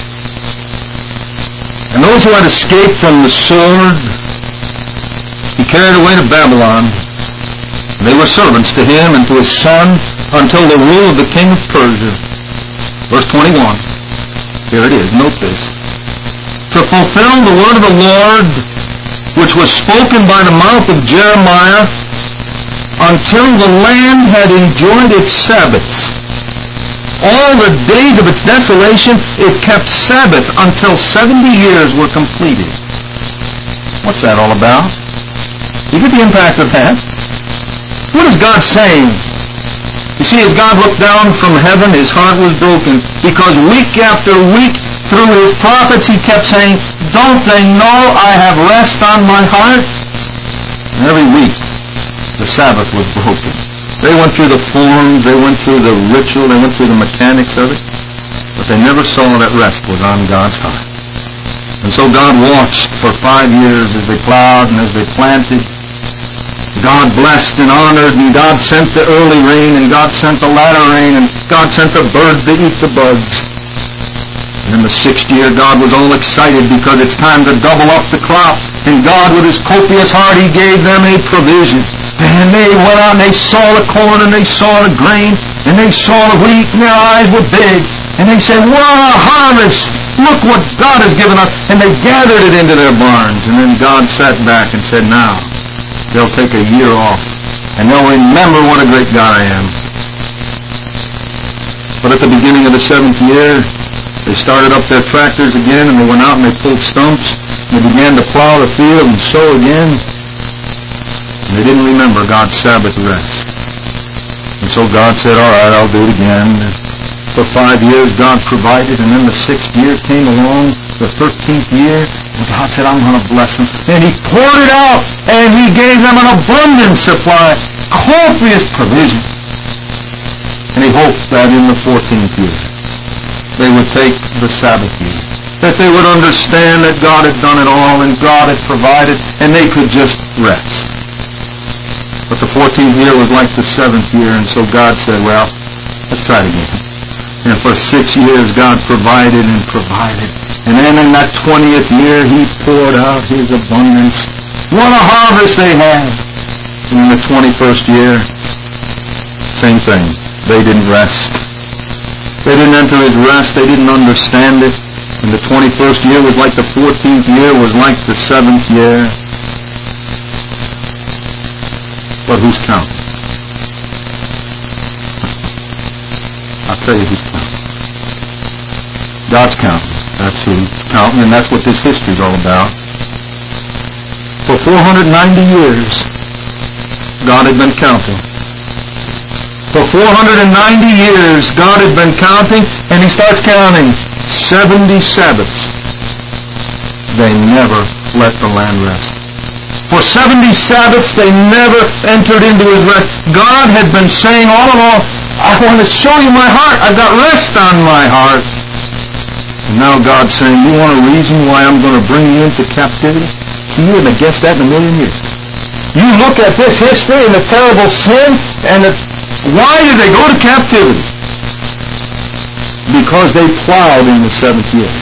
And those who had escaped from the sword, he carried away to Babylon. They were servants to him and to his son until the rule of the king of Persia. Verse 21. Here it is. Note this. To fulfill the word of the Lord, which was spoken by the mouth of Jeremiah, until the land had enjoyed its Sabbaths. All the days of its desolation, it kept Sabbath until 70 years were completed. What's that all about? You get the impact of that. What is God saying? You see, as God looked down from heaven, his heart was broken, because week after week, through his prophets, he kept saying, don't they know I have rest on my heart? And every week, the Sabbath was broken. They went through the forms, they went through the ritual, they went through the mechanics of it, but they never saw that rest was on God's heart. And so God watched for 5 years as they plowed and as they planted. God blessed and honored, and God sent the early rain, and God sent the latter rain, and God sent the birds to eat the bugs. And in the 6th year, God was all excited because it's time to double up the crop. And God, with his copious heart, he gave them a provision. And they went out and they saw the corn and they saw the grain and they saw the wheat, and their eyes were big. And they said, what a harvest! Look what God has given us. And they gathered it into their barns. And then God sat back and said, now, they'll take a year off and they'll remember what a great God I am. But at the beginning of the 7th year, they started up their tractors again, and they went out and they pulled stumps, and they began to plow the field and sow again. And they didn't remember God's Sabbath rest. And so God said, all right, I'll do it again. And for 5 years, God provided, and then the 6th year came along, the 13th year, and God said, I'm going to bless them. And he poured it out, and he gave them an abundant supply, copious provision. And he hoped that in the 14th year, they would take the Sabbath year, that they would understand that God had done it all and God had provided, and they could just rest. But the 14th year was like the 7th year, and so God said, well, let's try it again. And for 6 years, God provided and provided. And then in that 20th year, he poured out his abundance. What a harvest they had! And in the 21st year, same thing. They didn't rest. They didn't enter his rest. They didn't understand it. And the 21st year was like the 14th year, was like the 7th year. But who's counting? I'll tell you who's counting. God's counting. That's who's counting, and that's what this history is all about. For 490 years, God had been counting. For 490 years, God had been counting, and He starts counting 70 Sabbaths. They never let the land rest. For 70 Sabbaths, they never entered into His rest. God had been saying all along, I want to show you my heart. I've got rest on my heart. And now God's saying, you want a reason why I'm going to bring you into captivity? You wouldn't have guessed that in a million years. You look at this history and the terrible sin, and why did they go to captivity? Because they plowed in the seventh year.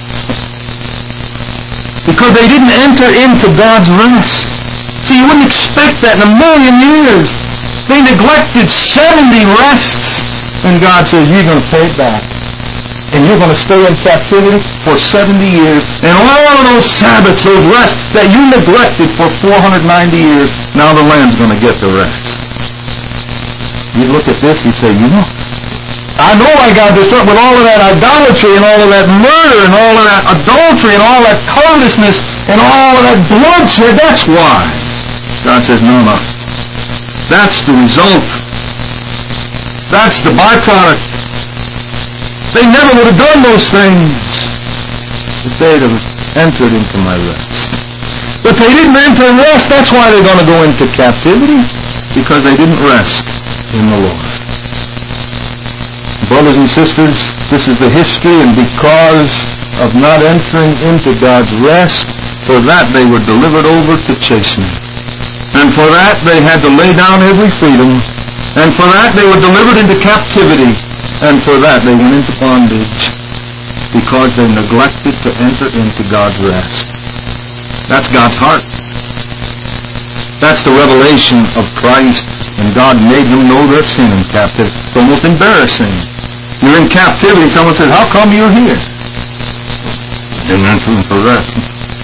Because they didn't enter into God's rest. See, you wouldn't expect that in a million years. They neglected 70 rests, and God says, you're going to pay it back. And you're going to stay in captivity for 70 years. And all of those Sabbaths, those rests that you neglected for 490 years, now the land's going to get the rest. You look at this, you say, I know I got destroyed with all of that idolatry and all of that murder and all of that adultery and all that covetousness and all of that bloodshed. That's why. God says, no. That's the result. That's the byproduct. They never would have done those things if they'd have entered into my rest. But they didn't enter rest. That's why they're going to go into captivity, because they didn't rest in the Lord. Brothers and sisters, this is the history, and because of not entering into God's rest, for that they were delivered over to chastening. And for that they had to lay down every freedom. And for that they were delivered into captivity. And for that they went into bondage, because they neglected to enter into God's rest. That's God's heart. That's the revelation of Christ, and God made them know their sin in captivity. It's almost embarrassing. You're in captivity, someone says, how come you're here? Didn't enter into rest.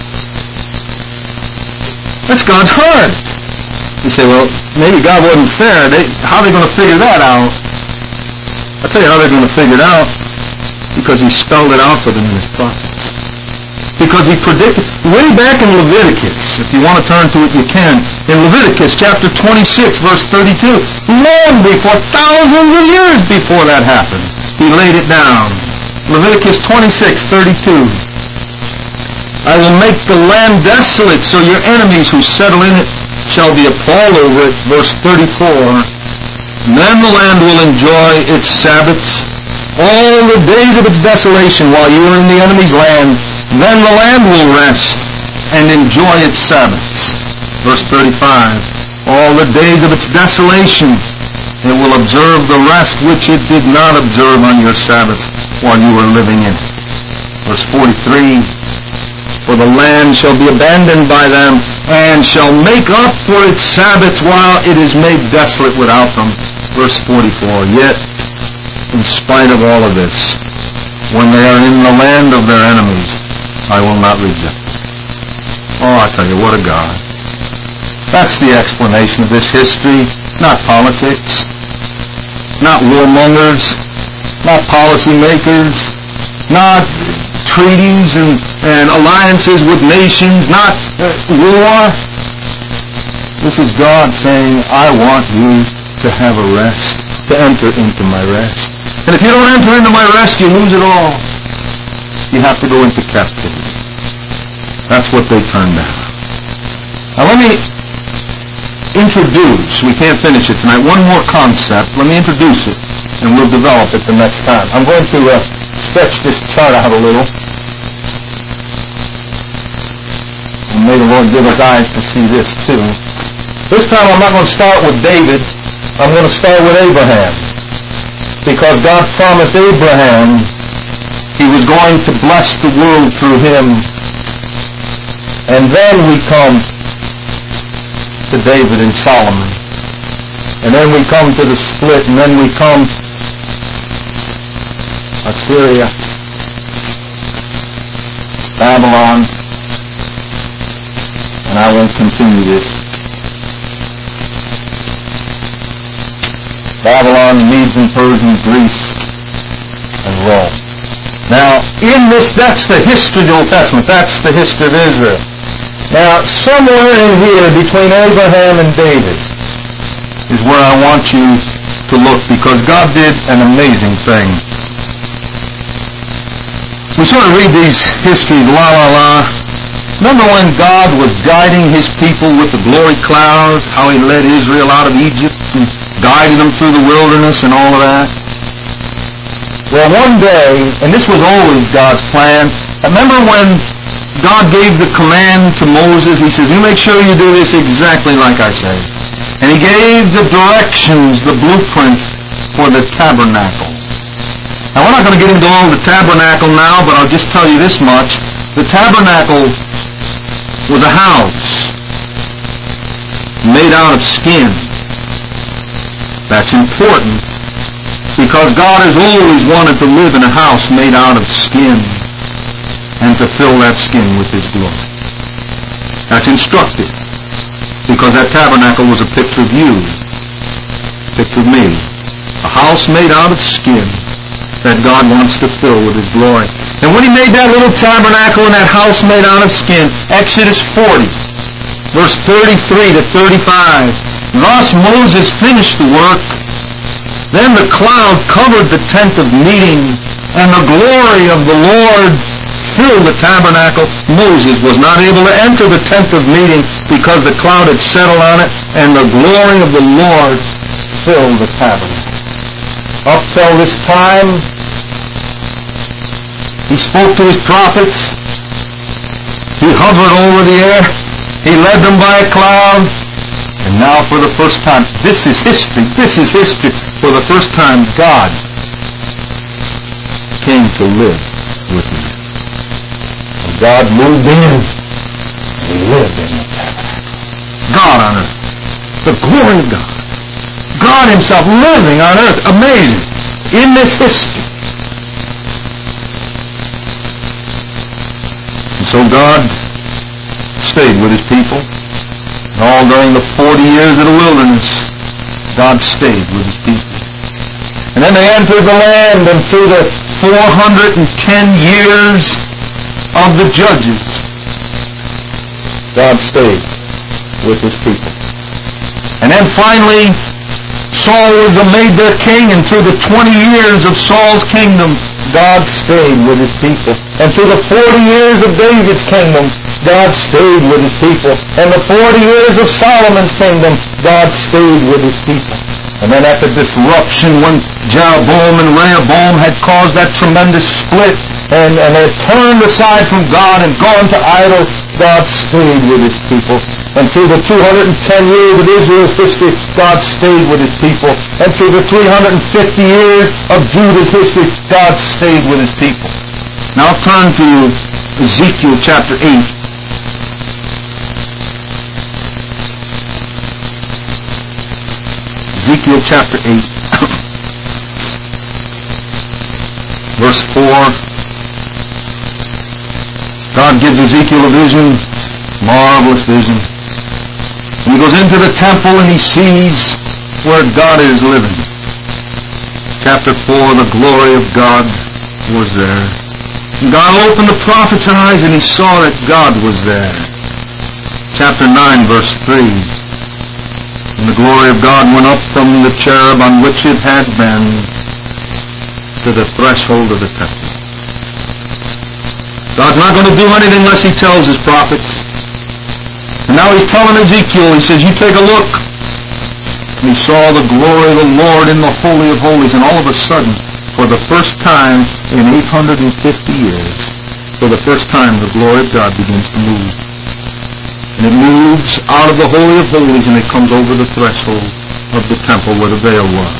That's God's heart. You say, well, maybe God wasn't fair. How are they going to figure that out? I'll tell you how they're going to figure it out. Because He spelled it out for them in His prophets. Because He predicted, way back in Leviticus, if you want to turn to it, you can. In Leviticus chapter 26, verse 32, long before, thousands of years before that happened, He laid it down. Leviticus 26, 32. I will make the land desolate, so your enemies who settle in it shall be appalled over it. Verse 34. Then the land will enjoy its Sabbaths, all the days of its desolation while you are in the enemy's land. Then the land will rest and enjoy its Sabbaths. Verse 35. All the days of its desolation it will observe the rest which it did not observe on your Sabbath while you were living in it. Verse 43. For the land shall be abandoned by them, and shall make up for its Sabbaths while it is made desolate without them. Verse 44. Yet, in spite of all of this, when they are in the land of their enemies, I will not reject them. Oh, I tell you, what a God. That's the explanation of this history. Not politics, not warmongers, not policymakers, not treaties and alliances with nations, not war. This is God saying, I want you to have a rest, to enter into my rest. And if you don't enter into my rest, you lose it all. You have to go into captivity. That's what they turned down. Now let me introduce, we can't finish it tonight, one more concept. Let me introduce it, and we'll develop it the next time. I'm going to stretch this chart out a little. And may the Lord give us eyes to see this too. This time I'm not going to start with David. I'm going to start with Abraham. Because God promised Abraham He was going to bless the world through him. And then we come to David and Solomon. And then we come to the split, and then we come Assyria, Babylon, and I won't continue this. Babylon, Medes and Persians, Greece, and Rome. Now, in this, that's the history of the Old Testament. That's the history of Israel. Now, somewhere in here between Abraham and David is where I want you to look, because God did an amazing thing. We sort of read these histories, la la la. Remember when God was guiding His people with the glory cloud, how He led Israel out of Egypt and guided them through the wilderness and all of that? Well, one day, and this was always God's plan, remember when God gave the command to Moses, He says, you make sure you do this exactly like I say. And He gave the directions, the blueprint for the tabernacle. Now, we're not going to get into all the tabernacle now, but I'll just tell you this much. The tabernacle was a house made out of skin. That's important, because God has always wanted to live in a house made out of skin and to fill that skin with His glory. That's instructive, because that tabernacle was a picture of you, a picture of me. A house made out of skin that God wants to fill with His glory. And when He made that little tabernacle and that house made out of skin, Exodus 40, verse 33 to 35, thus Moses finished the work. Then the cloud covered the tent of meeting, and the glory of the Lord filled the tabernacle. Moses was not able to enter the tent of meeting because the cloud had settled on it, and the glory of the Lord filled the tabernacle. Up till this time, He spoke to His prophets. He hovered over the air. He led them by a cloud. And now for the first time, this is history. This is history. For the first time, God came to live with me. And God moved in and He lived in the tabernacle. God on earth. The glory of God. God Himself living on earth. Amazing. In this history. And so God stayed with His people. And all during the 40 years of the wilderness, God stayed with His people. And then they entered the land, and through the 410 years of the judges, God stayed with His people. And then finally, Saul was made their king, and through the 20 years of Saul's kingdom, God stayed with His people. And through the 40 years of David's kingdom, God stayed with His people. And the 40 years of Solomon's kingdom, God stayed with His people. And then at the disruption when Jeroboam and Rehoboam had caused that tremendous split and had turned aside from God and gone to idols, God stayed with His people. And through the 210 years of Israel's history, God stayed with His people. And through the 350 years of Judah's history, God stayed with His people. Now turn to Ezekiel chapter 8. Ezekiel chapter 8, verse 4. God gives Ezekiel a vision, marvelous vision. And he goes into the temple and he sees where God is living. Chapter 4, the glory of God was there. And God opened the prophet's eyes and he saw that God was there. Chapter 9, verse 3. And the glory of God went up from the cherub on which it had been to the threshold of the temple. God's not going to do anything unless He tells His prophets. And now He's telling Ezekiel, He says, you take a look. And he saw the glory of the Lord in the Holy of Holies. And all of a sudden, for the first time in 850 years, for the first time the glory of God begins to move. And it moves out of the Holy of Holies and it comes over the threshold of the temple where the veil was.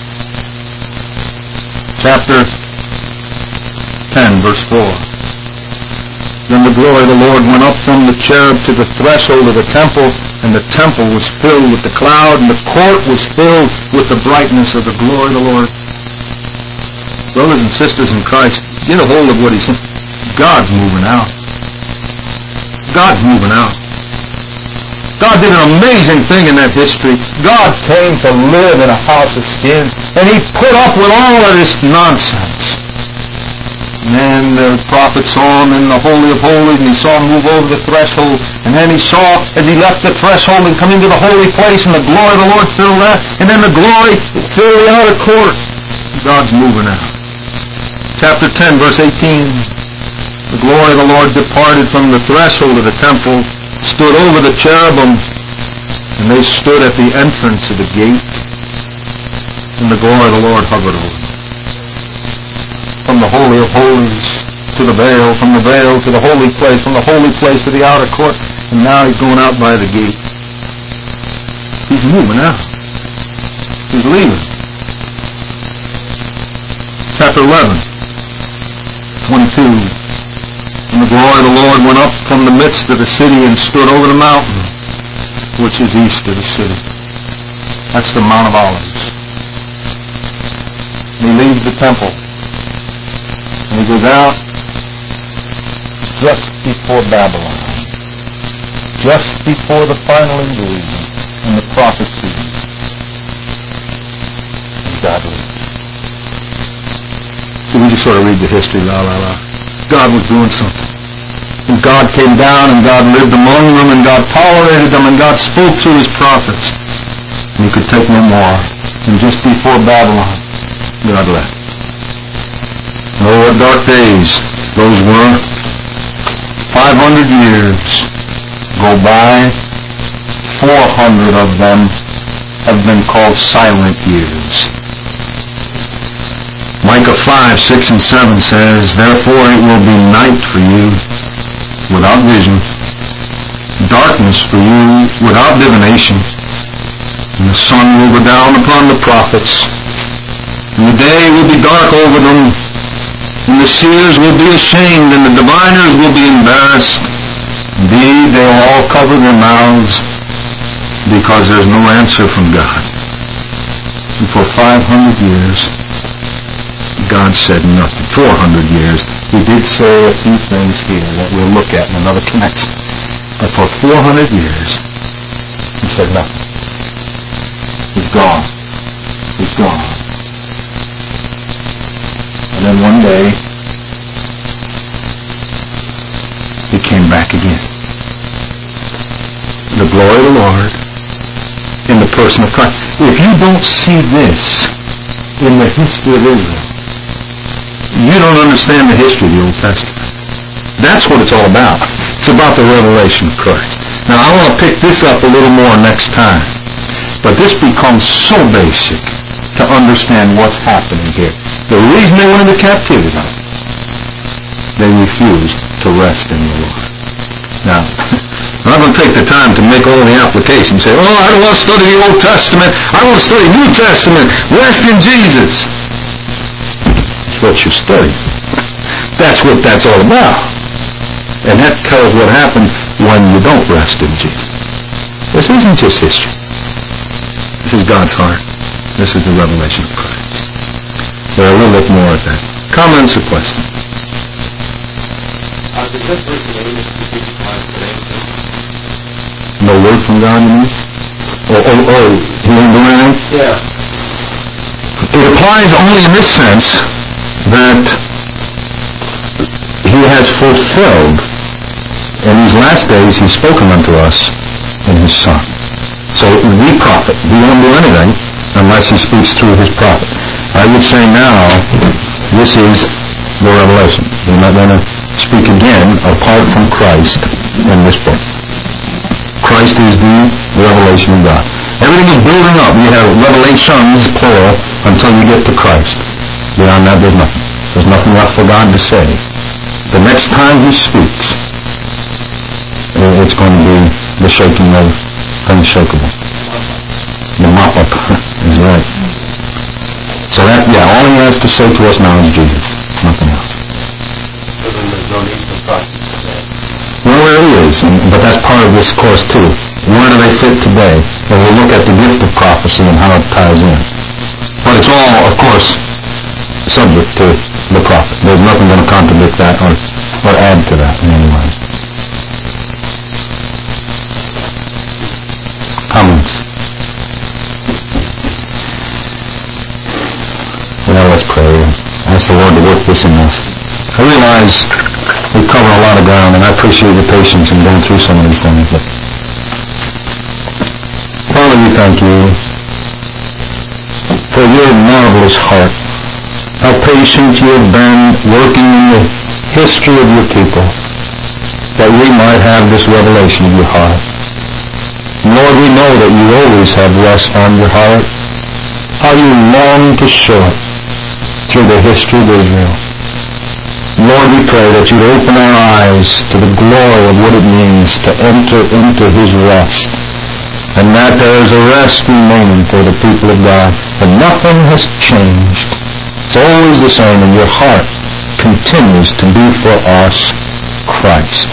Chapter 10, verse 4. Then the glory of the Lord went up from the cherub to the threshold of the temple, and the temple was filled with the cloud, and the court was filled with the brightness of the glory of the Lord. Brothers and sisters in Christ, get a hold of what He's saying. God's moving out. God's moving out. God did an amazing thing in that history. God came to live in a house of skin, and He put up with all of this nonsense. And then the prophet saw him in the Holy of Holies, and he saw him move over the threshold. And then he saw, as he left the threshold and come into the holy place, and the glory of the Lord filled that. And then the glory filled the outer court. God's moving out. Chapter 10, verse 18. The glory of the Lord departed from the threshold of the temple, stood over the cherubim, and they stood at the entrance of the gate, and the glory of the Lord hovered over them. From the Holy of Holies to the veil, from the veil to the holy place, from the holy place to the outer court, and now he's going out by the gate. He's moving out. He's leaving. Chapter 11, 22. And the glory of the Lord went up from the midst of the city and stood over the mountain, which is east of the city. That's the Mount of Olives. And he leaves the temple. And he goes out just before Babylon, just before the final invasion and the prophecy. And God leaves. So we just sort of read the history, la la la. God was doing something. And God came down, and God lived among them, and God tolerated them, and God spoke through his prophets. And he could take no more. And just before Babylon, God left. Oh, what dark days those were. 500 years go by. 400 of them have been called silent years. Micah 5, 6, and 7 says, therefore it will be night for you without vision, darkness for you without divination, and the sun will go down upon the prophets, and the day will be dark over them, and the seers will be ashamed, and the diviners will be embarrassed. Indeed, they will all cover their mouths, because there's no answer from God. And for 500 years, God said nothing. 400 years, he did say a few things here that we'll look at in another connection. But for 400 years, he said nothing. He's gone. He's gone. And then one day, he came back again. The glory of the Lord in the person of Christ. If you don't see this in the history of Israel, you don't understand the history of the Old Testament. That's what it's all about. It's about the revelation of Christ. Now, I want to pick this up a little more next time. But this becomes so basic to understand what's happening here. The reason they went into captivity, they refused to rest in the Lord. Now, I'm not going to take the time to make all the applications. Say, oh, I don't want to study the Old Testament. I want to study New Testament. Rest in Jesus. What you study. That's what that's all about. And that tells what happens when you don't rest in Jesus. This isn't just history. This is God's heart. This is the revelation of Christ. There are a little bit more at that. Comments or questions? Does this verse in Amos speak about today? No word from God, you mean? He didn't do anything? Yeah. It applies only in this sense that he has fulfilled in these last days he's spoken unto us in his Son. So the prophet, he won't do anything unless he speaks through his prophet. I would say now this is the revelation. He's not going to speak again apart from Christ in this book. Christ is the revelation of God. Everything is building up. You have revelations, plural, until you get to Christ. Beyond that, there's nothing. There's nothing left for God to say. The next time he speaks, it's going to be the shaking of unshakable. The mop-up is right. So that, all he has to say to us now is Jesus. Nothing else. So then there's no need for prophecy today. Well, there is, but that's part of this course too. Where do they fit today? And we'll look at the gift of prophecy and how it ties in. But it's all, of course, subject to the prophet. There's nothing going to contradict that or add to that in any way. Comments? Well, let's pray. Ask the Lord to work this in us. I realize we cover a lot of ground, and I appreciate your patience in going through some of these things. But Father, we thank you for your marvelous heart, how patient you have been working in the history of your people, that we might have this revelation of your heart. Lord, we know that you always have rest on your heart, how you long to show it through the history of Israel. Lord, we pray that you'd open our eyes to the glory of what it means to enter into his rest, and that there is a rest remaining for the people of God, and nothing has changed. It's always the same, and your heart continues to be for us Christ.